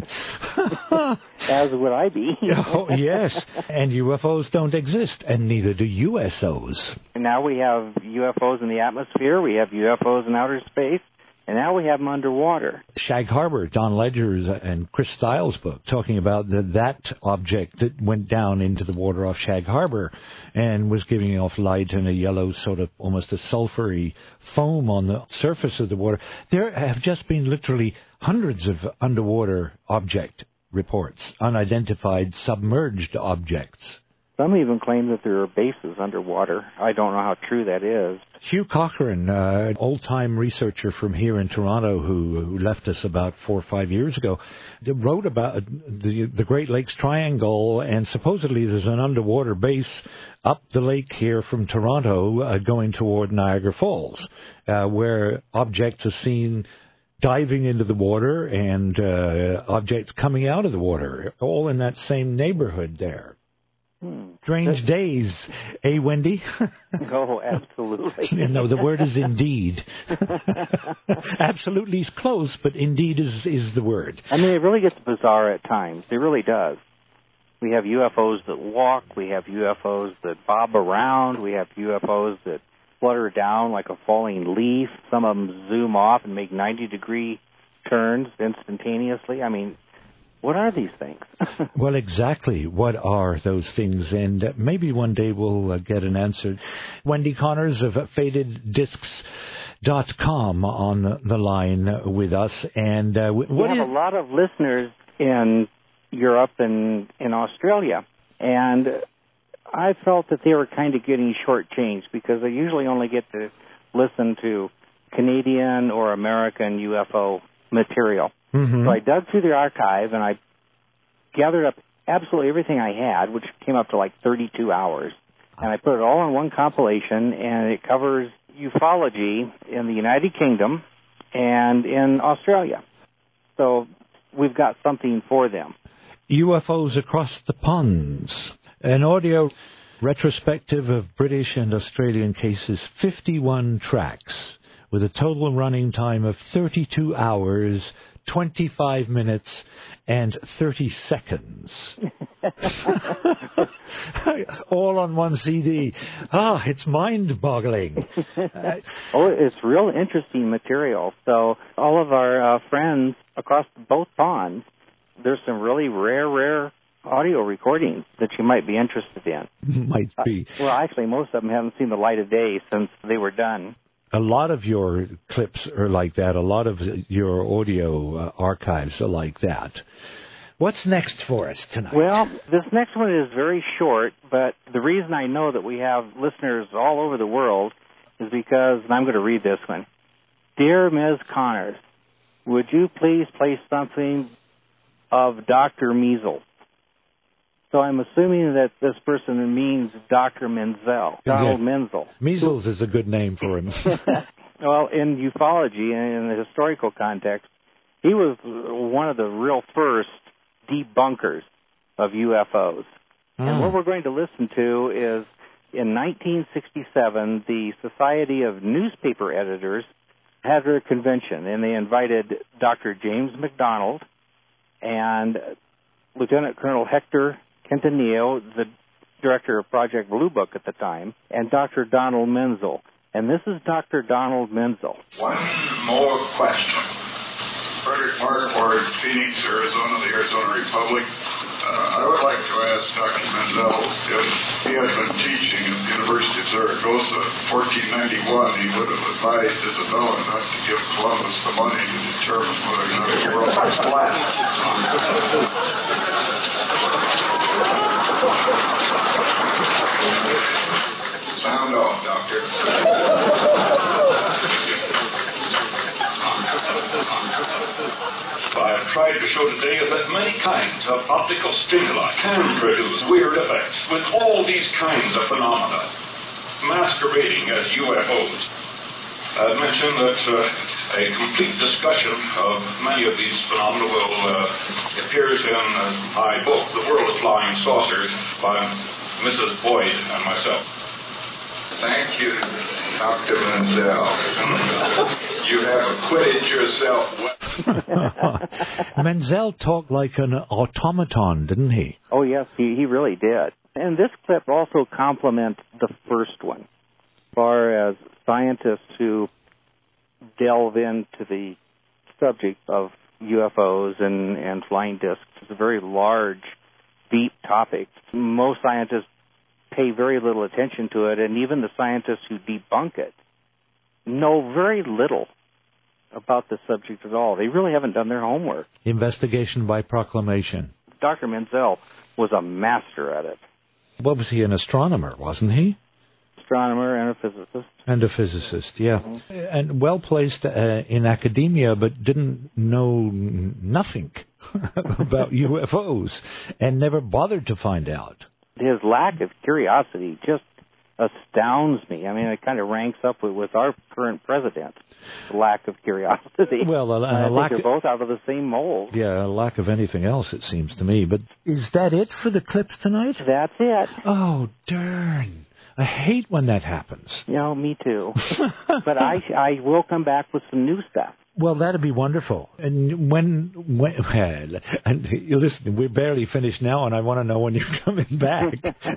Speaker 14: As would I be.
Speaker 10: Oh, yes. And U F Os don't exist, and neither do U S Os.
Speaker 14: And now we have U F Os in the atmosphere, we have U F Os in outer space, and now we have them underwater.
Speaker 10: Shag Harbor, Don Ledger's and Chris Stiles' book, talking about the, that object that went down into the water off Shag Harbor and was giving off light and a yellow sort of almost a sulfury foam on the surface of the water. There have just been literally hundreds of underwater object reports, unidentified submerged objects.
Speaker 14: Some even claim that there are bases underwater. I don't know how true that is.
Speaker 10: Hugh Cochran, uh, an old-time researcher from here in Toronto who, who left us about four or five years ago, wrote about the, the Great Lakes Triangle, and supposedly there's an underwater base up the lake here from Toronto uh, going toward Niagara Falls, uh, where objects are seen diving into the water and uh, objects coming out of the water, all in that same neighborhood there.
Speaker 14: Hmm.
Speaker 10: Strange days, eh, Wendy?
Speaker 14: Oh, absolutely.
Speaker 10: No, the word is indeed. Absolutely is close, but indeed is, is the word.
Speaker 14: I mean, it really gets bizarre at times. It really does. We have U F Os that walk. We have U F Os that bob around. We have U F Os that flutter down like a falling leaf. Some of them zoom off and make ninety-degree turns instantaneously. I mean, what are these things?
Speaker 10: Well, exactly. What are those things? And uh, maybe one day we'll uh, get an answer. Wendy Connors of faded discs dot com on the line with us. And uh, what
Speaker 14: we have
Speaker 10: is...
Speaker 14: a lot of listeners in Europe and in Australia. And I felt that they were kind of getting shortchanged because they usually only get to listen to Canadian or American U F O material.
Speaker 10: Mm-hmm.
Speaker 14: So I dug through the archive, and I gathered up absolutely everything I had, which came up to like thirty-two hours. And I put it all in one compilation, and it covers ufology in the United Kingdom and in Australia. So we've got something for them.
Speaker 10: U F Os across the ponds. An audio retrospective of British and Australian cases, fifty-one tracks, with a total running time of thirty-two hours, twenty-five minutes, and thirty seconds. All on one C D. Ah, it's mind-boggling.
Speaker 14: Oh, it's real interesting material. So all of our uh, friends across both ponds, there's some really rare, rare audio recordings that you might be interested in.
Speaker 10: Might be.
Speaker 14: Uh, well, actually, most of them haven't seen the light of day since they were done.
Speaker 10: A lot of your clips are like that. A lot of your audio uh, archives are like that. What's next for us tonight?
Speaker 14: Well, this next one is very short, but the reason I know that we have listeners all over the world is because, and I'm going to read this one. Dear Miz Connors, would you please play something of Doctor Measles? So I'm assuming that this person means Doctor Menzel, Donald
Speaker 10: yeah.
Speaker 14: Menzel.
Speaker 10: Measles is a good name for him.
Speaker 14: Well, in ufology and in the historical context, he was one of the real first debunkers of U F Os. Mm. And what we're going to listen to is, in nineteen sixty-seven, the Society of Newspaper Editors had their convention, and they invited Doctor James McDonald and Lieutenant Colonel Hector Quintanillo, the director of Project Blue Book at the time, and Doctor Donald Menzel. And this is Doctor Donald Menzel.
Speaker 1: One more question. Frederick Marquardt, Phoenix, Arizona, the Arizona Republic. Uh, I would like to ask Doctor Menzel if he had been teaching at the University of Zaragoza in fourteen ninety-one, he would have advised Isabella not to give Columbus the money to determine whether or not the world was flat. Sound off, Doctor.
Speaker 22: I've tried to show today is that many kinds of optical stimuli can produce weird effects with all these kinds of phenomena, masquerading as U F Os. I've mentioned that uh, a complete discussion of many of these phenomena will uh, appears in uh, my book, The World of Flying Saucers, by Missus Boyd and myself.
Speaker 1: Thank you, Doctor Menzel. You have acquitted yourself well.
Speaker 10: Menzel talked like an automaton, didn't he?
Speaker 14: Oh, yes, he, he really did. And this clip also complements the first one, as far as scientists who delve into the subject of U F Os and, and flying discs. It's a very large, deep topic. Most scientists pay very little attention to it, and even the scientists who debunk it know very little about the subject at all. They really haven't done their homework.
Speaker 10: Investigation by proclamation.
Speaker 14: Doctor Menzel was a master at it.
Speaker 10: What was he, an astronomer, wasn't he?
Speaker 14: Astronomer and a physicist.
Speaker 10: And a physicist, yeah. Mm-hmm. And well-placed uh, in academia, but didn't know nothing about U F Os and never bothered to find out.
Speaker 14: His lack of curiosity just astounds me. I mean, it kind of ranks up with, with our current president, the lack of curiosity.
Speaker 10: Well, a,
Speaker 14: I
Speaker 10: a
Speaker 14: think
Speaker 10: lack
Speaker 14: they're both out of the same mold.
Speaker 10: Yeah, a lack of anything else, it seems to me. But is that it for the clips tonight?
Speaker 14: That's it.
Speaker 10: Oh, darn. I hate when that happens.
Speaker 14: You know, me too. But I I will come back with some new stuff.
Speaker 10: Well, that'd be wonderful. And when, when well, and you listen, we're barely finished now, and I want to know when you're coming back.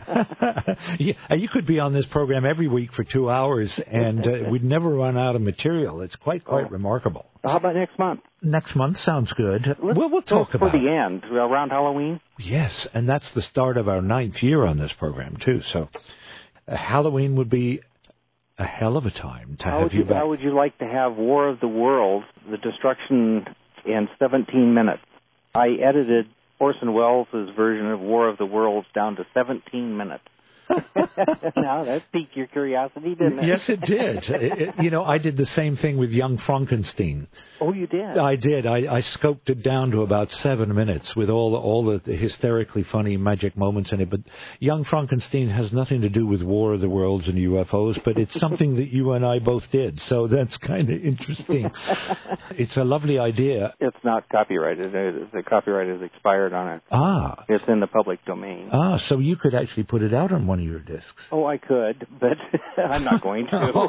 Speaker 10: you, you could be on this program every week for two hours, and uh, we'd never run out of material. It's quite, quite oh. remarkable.
Speaker 14: How about next month?
Speaker 10: Next month sounds good.
Speaker 14: Let's
Speaker 10: we'll, we'll talk about
Speaker 14: for the
Speaker 10: it.
Speaker 14: end, around Halloween.
Speaker 10: Yes, and that's the start of our ninth year on this program, too. So uh, Halloween would be a hell of a time to
Speaker 14: how
Speaker 10: have
Speaker 14: you,
Speaker 10: you back.
Speaker 14: How would you like to have War of the Worlds, the destruction in seventeen minutes? I edited Orson Welles' version of War of the Worlds down to seventeen minutes. Now, that piqued your curiosity, didn't it?
Speaker 10: Yes, it did. it, it, you know, I did the same thing with Young Frankenstein.
Speaker 14: Oh, you did?
Speaker 10: I did. I, I scoped it down to about seven minutes with all the, all the, the hysterically funny magic moments in it. But Young Frankenstein has nothing to do with War of the Worlds and U F Os, but it's something that you and I both did. So that's kind of interesting. It's a lovely idea.
Speaker 14: It's not copyrighted. The copyright is expired on it.
Speaker 10: Ah.
Speaker 14: It's in the public domain.
Speaker 10: Ah, so you could actually put it out on one of your discs.
Speaker 14: Oh, I could, but I'm not going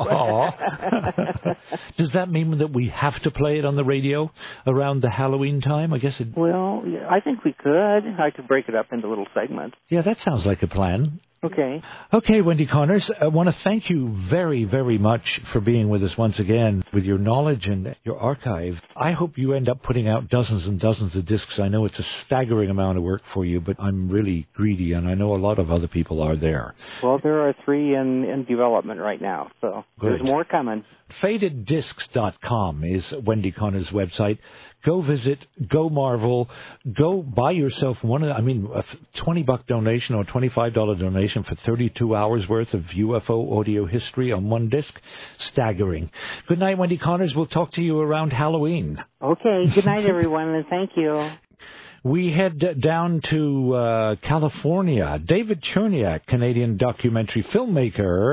Speaker 14: to.
Speaker 10: Does that mean that we have to play it on the radio around the Halloween time? I guess it...
Speaker 14: Well, yeah, I think we could. I could break it up into little segments.
Speaker 10: Yeah, that sounds like a plan.
Speaker 14: Okay.
Speaker 10: Okay, Wendy Connors, I want to thank you very, very much for being with us once again with your knowledge and your archive. I hope you end up putting out dozens and dozens of discs. I know it's a staggering amount of work for you, but I'm really greedy, and I know a lot of other people are there.
Speaker 14: Well, there are three in, in development right now, so
Speaker 10: Good.
Speaker 14: There's more coming.
Speaker 10: faded discs dot com is Wendy Connors' website. Go visit, go marvel, go buy yourself one of, I mean, a twenty buck donation or twenty-five dollar donation for thirty-two hours worth of U F O audio history on one disc. Staggering. Good night, Wendy Connors. We'll talk to you around Halloween.
Speaker 14: Okay. Good night, everyone, and thank you.
Speaker 10: We head down to uh, California. David Cherniak, Canadian documentary filmmaker,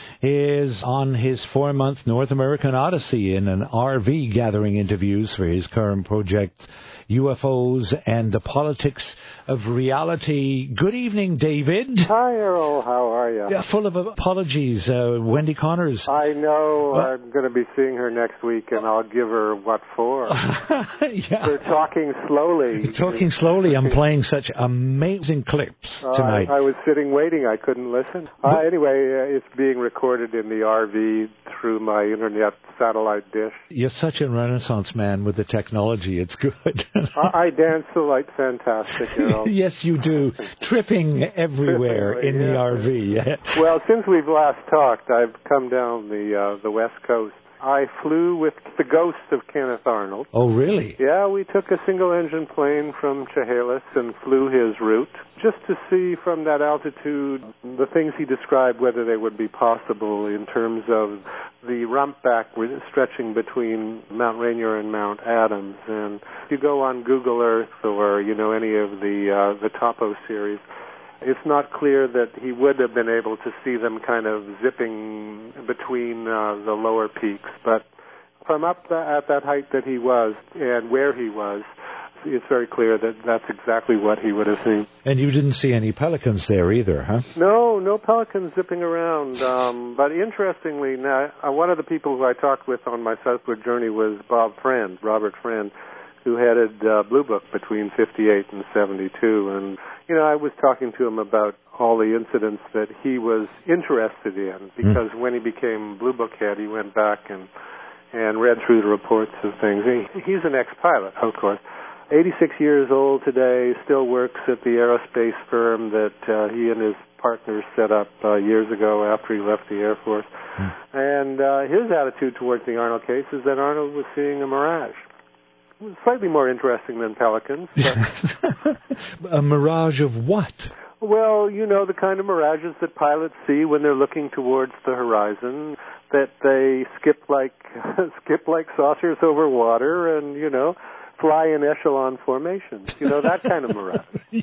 Speaker 10: is on his four-month North American odyssey in an R V gathering interviews for his current project, U F Os and the Politics of Reality. Good evening, David.
Speaker 3: Hi, Errol. How are you?
Speaker 10: Yeah, full of apologies. Uh, Wendy Connors.
Speaker 3: I know.
Speaker 10: Uh,
Speaker 3: I'm going to be seeing her next week, and I'll give her what for.
Speaker 10: Yeah.
Speaker 3: We're talking slowly.
Speaker 10: Talking slowly. I'm playing such amazing clips tonight.
Speaker 3: Uh, I, I was sitting waiting. I couldn't listen. Uh, anyway, uh, it's being recorded in the R V through my internet satellite dish.
Speaker 10: You're such a renaissance man with the technology. It's good.
Speaker 3: I, I dance like fantastic, you know.
Speaker 10: Yes, you do. Tripping everywhere
Speaker 3: Tripping,
Speaker 10: in
Speaker 3: yeah.
Speaker 10: the R V.
Speaker 3: Well, since we've last talked, I've come down the uh, the West Coast. I flew with the ghost of Kenneth Arnold.
Speaker 10: Oh, really?
Speaker 3: Yeah, we took a single-engine plane from Chehalis and flew his route just to see from that altitude the things he described, whether they would be possible in terms of the rump back stretching between Mount Rainier and Mount Adams. And if you go on Google Earth or, you know, any of the uh, the Topo series, it's not clear that he would have been able to see them kind of zipping between uh, the lower peaks. But from up the, at that height that he was and where he was, it's very clear that that's exactly what he would have seen.
Speaker 10: And you didn't see any pelicans there either, huh?
Speaker 3: No, no pelicans zipping around. Um, but interestingly, now uh, one of the people who I talked with on my southward journey was Bob Friend, Robert Friend, who headed uh, Blue Book between fifty-eight and seventy-two. And, you know, I was talking to him about all the incidents that he was interested in, because mm. when he became Blue Book head, he went back and and read through the reports and things. He, he's an ex-pilot, of course. eighty-six years old today, still works at the aerospace firm that uh, he and his partners set up uh, years ago after he left the Air Force. Mm. And uh, his attitude towards the Arnold case is that Arnold was seeing a mirage. Slightly more interesting than pelicans.
Speaker 10: But a mirage of what?
Speaker 3: Well, you know, the kind of mirages that pilots see when they're looking towards the horizon, that they skip like skip like saucers over water and, you know, fly in echelon formations. You know, that kind of mirage.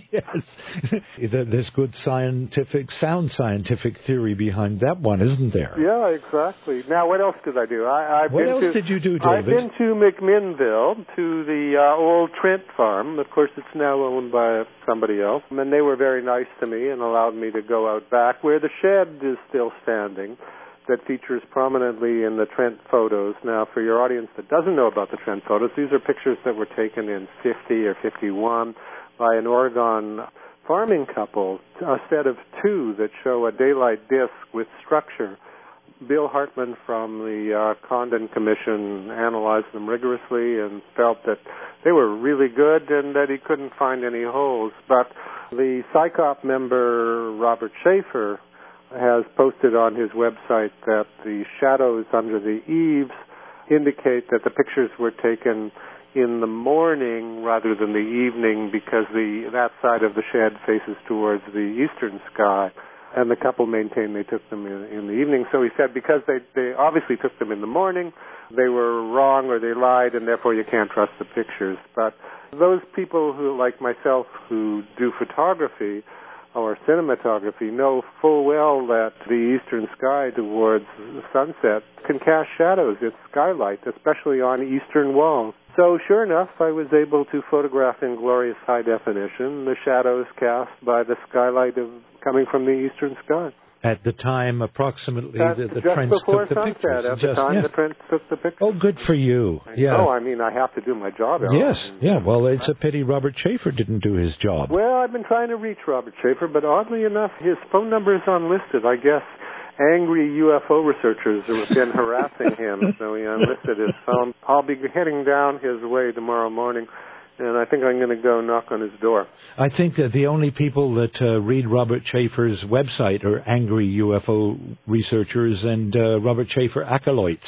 Speaker 10: Yes. There's good scientific, sound scientific theory behind that one, isn't there?
Speaker 3: Yeah, exactly. Now, what else did I do? I, I've
Speaker 10: what
Speaker 3: been
Speaker 10: else
Speaker 3: to,
Speaker 10: did you do, David?
Speaker 3: I've been to McMinnville, to the uh, old Trent farm. Of course, it's now owned by somebody else. And they were very nice to me and allowed me to go out back where the shed is still standing, that features prominently in the Trent photos. Now, for your audience that doesn't know about the Trent photos, these are pictures that were taken in fifty or fifty-one by an Oregon farming couple, a set of two that show a daylight disc with structure. Bill Hartman from the uh, Condon Commission analyzed them rigorously and felt that they were really good and that he couldn't find any holes. But the C I C O P member, Robert Schaefer, has posted on his website that the shadows under the eaves indicate that the pictures were taken in the morning rather than the evening, because the that side of the shed faces towards the eastern sky, and the couple maintained they took them in, in the evening. So he said because they, they obviously took them in the morning, they were wrong or they lied, and therefore you can't trust the pictures. But those people who, like myself, who do photography or cinematography, know full well that the eastern sky towards sunset can cast shadows. It's skylight, especially on eastern walls. So sure enough, I was able to photograph in glorious high definition the shadows cast by the skylight of, coming from the eastern sky.
Speaker 10: At the time, approximately,
Speaker 3: That's
Speaker 10: the, the
Speaker 3: just
Speaker 10: Trents
Speaker 3: before
Speaker 10: took the
Speaker 3: sunset,
Speaker 10: pictures.
Speaker 3: At
Speaker 10: just,
Speaker 3: the time
Speaker 10: yeah.
Speaker 3: the Trents took the pictures.
Speaker 10: Oh, good for you. Yeah.
Speaker 3: No, I mean, I have to do my job.
Speaker 10: Yes,
Speaker 3: Alan.
Speaker 10: yeah. Well, it's a pity Robert Schaefer didn't do his job.
Speaker 3: Well, I've been trying to reach Robert Schaefer, but oddly enough, his phone number is unlisted. I guess angry U F O researchers have been harassing him, so he unlisted his phone. I'll be heading down his way tomorrow morning, and I think I'm going to go knock on his door.
Speaker 10: I think that the only people that uh, read Robert Schaefer's website are angry U F O researchers and uh, Robert Schaefer acolytes.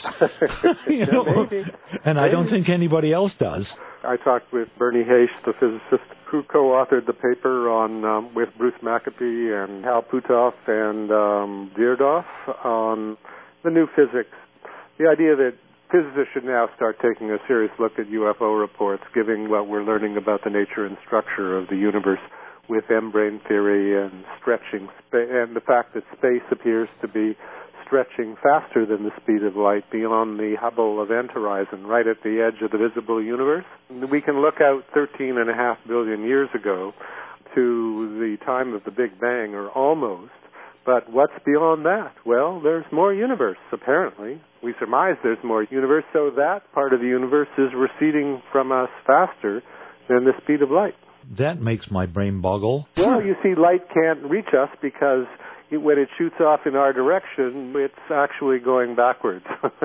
Speaker 10: you know?
Speaker 3: Maybe.
Speaker 10: And
Speaker 3: Maybe.
Speaker 10: I don't think anybody else does.
Speaker 3: I talked with Bernie Haish, the physicist who co-authored the paper on um, with Bruce McAfee and Hal Puthoff and um, Deardoff on the new physics. The idea that physicists should now start taking a serious look at U F O reports, given what we're learning about the nature and structure of the universe with M-brain theory and stretching, spa- and the fact that space appears to be stretching faster than the speed of light beyond the Hubble event horizon, right at the edge of the visible universe. We can look out thirteen and a half billion years ago to the time of the Big Bang, or almost. But what's beyond that? Well, there's more universe, apparently. We surmise there's more universe, so that part of the universe is receding from us faster than the speed of light.
Speaker 10: That makes my brain boggle.
Speaker 3: Well, you see, light can't reach us because it, when it shoots off in our direction, it's actually going backwards.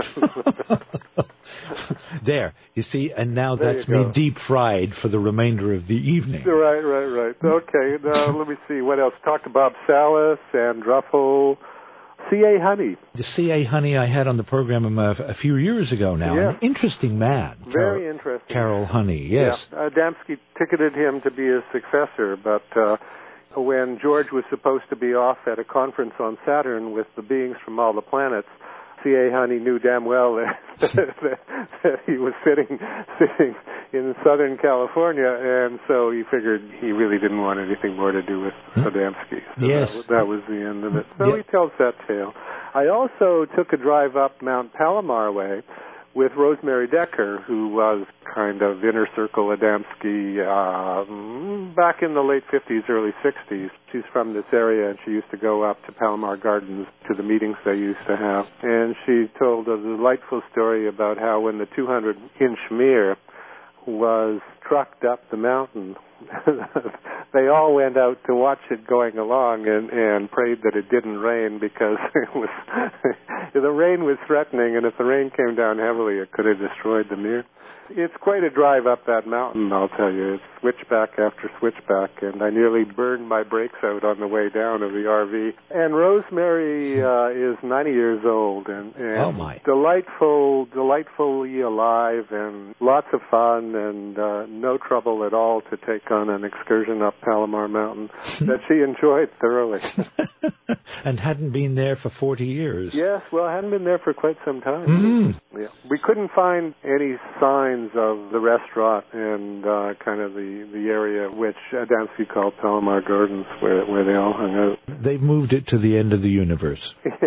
Speaker 10: There, you see, and now
Speaker 3: There
Speaker 10: that's
Speaker 3: you
Speaker 10: me
Speaker 3: go.
Speaker 10: deep fried for the remainder of the evening.
Speaker 3: Right, right, right. Okay, now let me see. What else? Talked to Bob Salas and Druffel. C A. Honey.
Speaker 10: The C A. Honey I had on the program a, a few years ago now.
Speaker 3: Yeah.
Speaker 10: An interesting man.
Speaker 3: Very
Speaker 10: Carol,
Speaker 3: interesting.
Speaker 10: Carol Honey, yes.
Speaker 3: Yeah. Adamski ticketed him to be his successor, but uh, when George was supposed to be off at a conference on Saturn with the beings from all the planets, C A. Honey knew damn well that, that, that he was sitting sitting in Southern California, and so he figured he really didn't want anything more to do with Adamski. So
Speaker 10: Yes.
Speaker 3: that, was- that was the end of it. So
Speaker 10: Yeah.
Speaker 3: he tells that tale. I also took a drive up Mount Palomar way, with Rosemary Decker, who was kind of inner circle Adamski uh, back in the late fifties, early sixties. She's from this area, and she used to go up to Palomar Gardens to the meetings they used to have. And she told a delightful story about how when the two hundred inch mirror was trucked up the mountain, they all went out to watch it going along and, and prayed that it didn't rain, because it was the rain was threatening, and if the rain came down heavily, it could have destroyed the mirror. It's quite a drive up that mountain, I'll tell you. It's switchback after switchback, and I nearly burned my brakes out on the way down of the R V. And Rosemary uh, is ninety years old, and, and
Speaker 10: oh my.
Speaker 3: delightful, delightfully alive, and lots of fun, and uh, no trouble at all to take on an excursion up Palomar Mountain that she enjoyed thoroughly.
Speaker 10: And hadn't been there for forty years.
Speaker 3: Yes, well, I hadn't been there for quite some time.
Speaker 10: Mm.
Speaker 3: Yeah. We couldn't find any signs of the restaurant and uh, kind of the, the area which Adamski called Palomar Gardens, where where they all hung out.
Speaker 10: They've moved it to the end of the universe.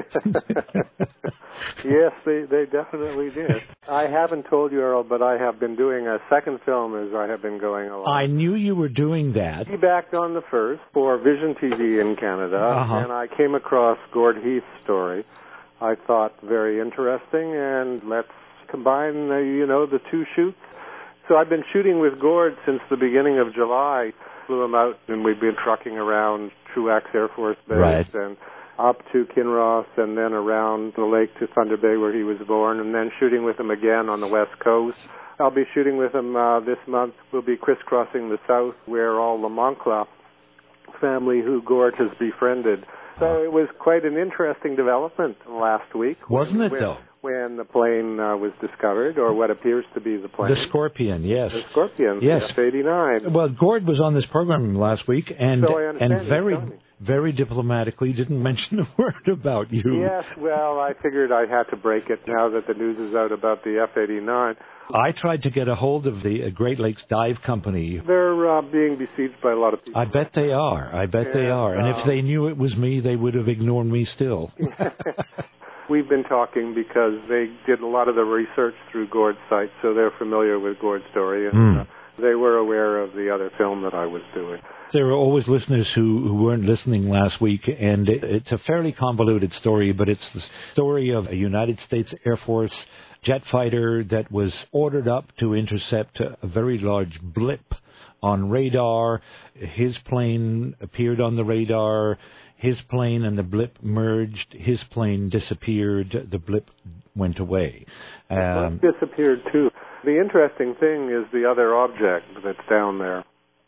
Speaker 3: Yes, they, they definitely did. I haven't told you, Earl, but I have been doing a second film as I have been going along.
Speaker 10: I knew you were doing that.
Speaker 3: He backed on the first for Vision T V in Canada,
Speaker 10: uh-huh.
Speaker 3: and I came across Gord Heath's story. I thought very interesting, and let's combine, uh, you know, the two shoots. So I've been shooting with Gord since the beginning of July. Flew him out, and we've been trucking around Truax Air Force Base
Speaker 10: right.
Speaker 3: and up to Kinross, and then around the lake to Thunder Bay where he was born, and then shooting with him again on the West Coast. I'll be shooting with him uh, this month. We'll be crisscrossing the South, where all the Moncla family who Gord has befriended. So it was quite an interesting development last week.
Speaker 10: Wasn't
Speaker 3: when,
Speaker 10: it,
Speaker 3: when,
Speaker 10: though?
Speaker 3: When the plane uh, was discovered, or what appears to be the plane.
Speaker 10: The Scorpion, yes.
Speaker 3: The Scorpion,
Speaker 10: yes.
Speaker 3: the F eighty-nine.
Speaker 10: Well, Gord was on this program last week, and
Speaker 3: so I understand
Speaker 10: and very, very diplomatically didn't mention a word about you.
Speaker 3: Yes, well, I figured I had to break it now that the news is out about the F eighty-nine.
Speaker 10: I tried to get a hold of the uh, Great Lakes Dive Company.
Speaker 3: They're uh, being besieged by a lot of people.
Speaker 10: I bet they are. I bet
Speaker 3: and,
Speaker 10: they are. And
Speaker 3: uh,
Speaker 10: if they knew it was me, they would have ignored me still.
Speaker 3: We've been talking because they did a lot of the research through Gord's site, so they're familiar with Gord's story, and
Speaker 10: mm.
Speaker 3: uh, they were aware of the other film that I was doing.
Speaker 10: There are always listeners who, who weren't listening last week, and it, it's a fairly convoluted story, but it's the story of a United States Air Force jet fighter that was ordered up to intercept a, a very large blip on radar. His plane appeared on the radar. His plane and the blip merged. His plane disappeared. The blip went away. Um,
Speaker 3: the blip disappeared, too. The interesting thing is the other object that's down there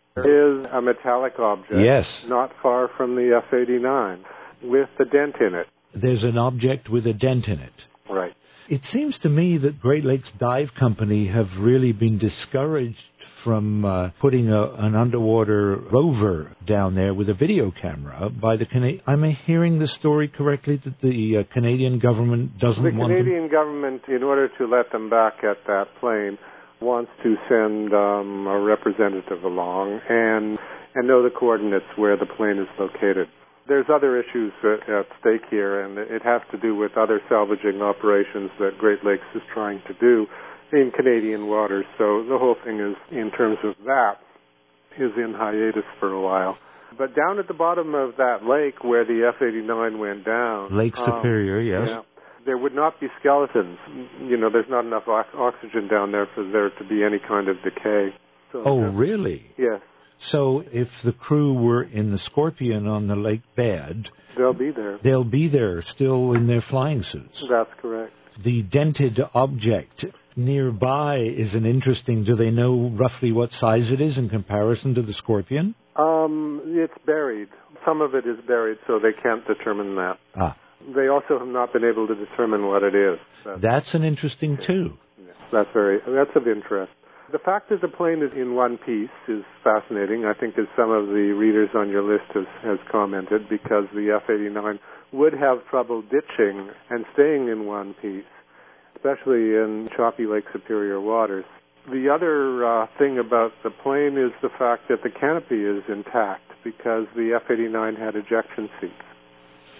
Speaker 3: is a metallic object,
Speaker 10: yes.
Speaker 3: not far from the F eighty-nine, with a dent in it.
Speaker 10: There's an object with a dent in it.
Speaker 3: Right.
Speaker 10: It seems to me that Great Lakes Dive Company have really been discouraged from uh, putting a, an underwater rover down there with a video camera by the Cana- Am I hearing the story correctly that the uh, Canadian government doesn't
Speaker 3: the
Speaker 10: want them?
Speaker 3: The Canadian government, in order to let them back at that plane, wants to send um, a representative along and and know the coordinates where the plane is located. There's other issues at, at stake here, and it has to do with other salvaging operations that Great Lakes is trying to do in Canadian waters. So the whole thing is, in terms of that, is in hiatus for a while. But down at the bottom of that lake where the F eighty-nine went down...
Speaker 10: Lake Superior,
Speaker 3: um,
Speaker 10: yes.
Speaker 3: Yeah, there would not be skeletons. You know, there's not enough o- oxygen down there for there to be any kind of decay. So,
Speaker 10: oh,
Speaker 3: uh,
Speaker 10: really?
Speaker 3: Yes.
Speaker 10: So if the crew were in the Scorpion on the lake bed...
Speaker 3: They'll be there.
Speaker 10: They'll be there, still in their flying suits.
Speaker 3: That's correct.
Speaker 10: The dented object nearby is an interesting... Do they know roughly what size it is in comparison to the Scorpion?
Speaker 3: Um, it's buried. Some of it is buried, so they can't determine that.
Speaker 10: Ah.
Speaker 3: They also have not been able to determine what it is.
Speaker 10: That's, that's an interesting, too.
Speaker 3: Yes, that's very, that's of interest. The fact that the plane is in one piece is fascinating, I think, as some of the readers on your list has, has commented, because the F eighty-nine would have trouble ditching and staying in one piece, especially in choppy Lake Superior waters. The other uh, thing about the plane is the fact that the canopy is intact, because the F eighty-nine had ejection seats.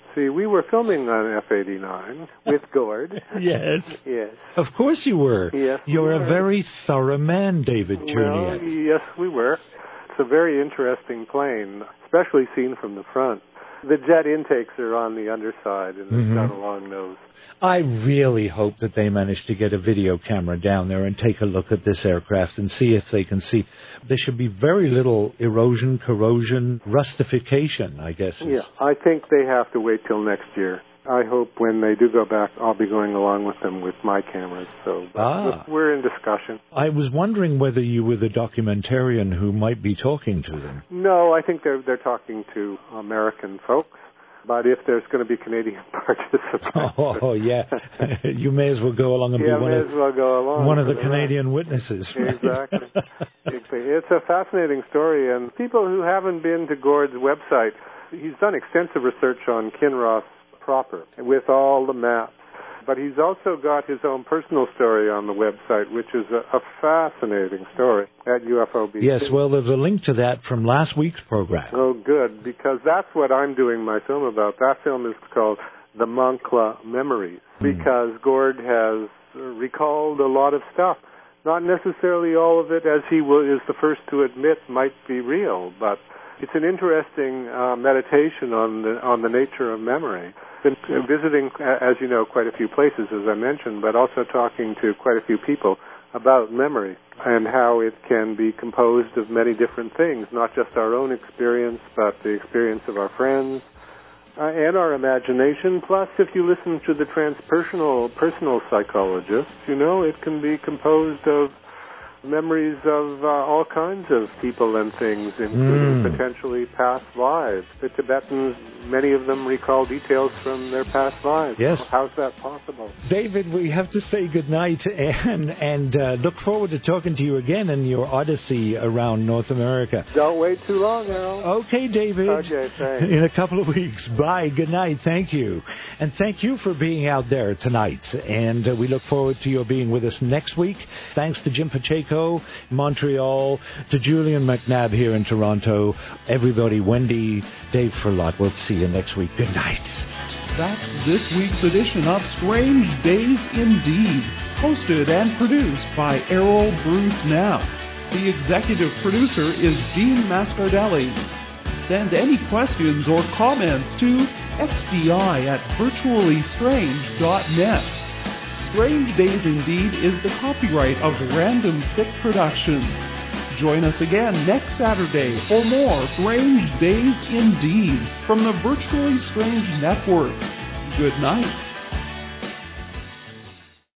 Speaker 3: See, we were filming on F eighty-nine with Gord.
Speaker 10: Yes.
Speaker 3: Yes.
Speaker 10: Of course you were.
Speaker 3: Yes.
Speaker 10: You're
Speaker 3: we
Speaker 10: a
Speaker 3: were.
Speaker 10: very thorough man, David Cherniak.
Speaker 3: Well, yes, we were. It's a very interesting plane, especially seen from the front. The jet intakes are on the underside, and
Speaker 10: Mm-hmm.
Speaker 3: it's got a long nose.
Speaker 10: I really hope that they manage to get a video camera down there and take a look at this aircraft and see if they can see. There should be very little erosion, corrosion, rustification, I guess.
Speaker 3: Yeah, I think they have to wait till next year. I hope when they do go back, I'll be going along with them with my cameras. So
Speaker 10: Ah.
Speaker 3: we're in discussion.
Speaker 10: I was wondering whether you were the documentarian who might be talking to them.
Speaker 3: No, I think they're they're talking to American folks. But if there's going to be Canadian participants,
Speaker 10: Oh, yeah. You may as well go along and
Speaker 3: yeah,
Speaker 10: be one
Speaker 3: may
Speaker 10: of,
Speaker 3: as well go along.
Speaker 10: one of the
Speaker 3: for
Speaker 10: Canadian witnesses. Right?
Speaker 3: Exactly. It's a fascinating story, and people who haven't been to Gord's website, he's done extensive research on Kinross proper with all the maps. But he's also got his own personal story on the website, which is a, a fascinating story at U F O B C.
Speaker 10: Yes, well, there's a link to that from last week's program.
Speaker 3: Oh, good, because that's what I'm doing my film about. That film is called The Moncla Memories, because Gord has recalled a lot of stuff. Not necessarily all of it, as he will, is the first to admit, might be real, but it's an interesting uh, meditation on the on the nature of memory. Been visiting, as you know, quite a few places, as I mentioned, but also talking to quite a few people about memory and how it can be composed of many different things, not just our own experience, but the experience of our friends uh, and our imagination. Plus, if you listen to the transpersonal personal psychologists, you know, it can be composed of memories of uh, all kinds of people and things, including
Speaker 10: Mm.
Speaker 3: potentially past lives. The Tibetans, many of them recall details from their past lives.
Speaker 10: Yes.
Speaker 3: How's that possible?
Speaker 10: David, we have to say goodnight and, and uh, look forward to talking to you again in your odyssey around North America.
Speaker 3: Don't wait too long, Harold.
Speaker 10: Okay, David.
Speaker 3: Okay, thanks.
Speaker 10: In a couple of weeks. Bye. Good night. Thank you. And thank you for being out there tonight. And uh, we look forward to your being with us next week. Thanks to Jim Pacheco, Montreal, to Julian McNabb here in Toronto, everybody, Wendy, Dave Furlot. We'll see you next week. Good night.
Speaker 7: That's this week's edition of Strange Days Indeed, hosted and produced by Errol Bruce Knapp. The executive producer is Gene Mascardelli. Send any questions or comments to x d i at virtually strange dot net. Strange Days Indeed is the copyright of Random Thick Productions. Join us again next Saturday for more Strange Days Indeed from the Virtually Strange Network. Good night.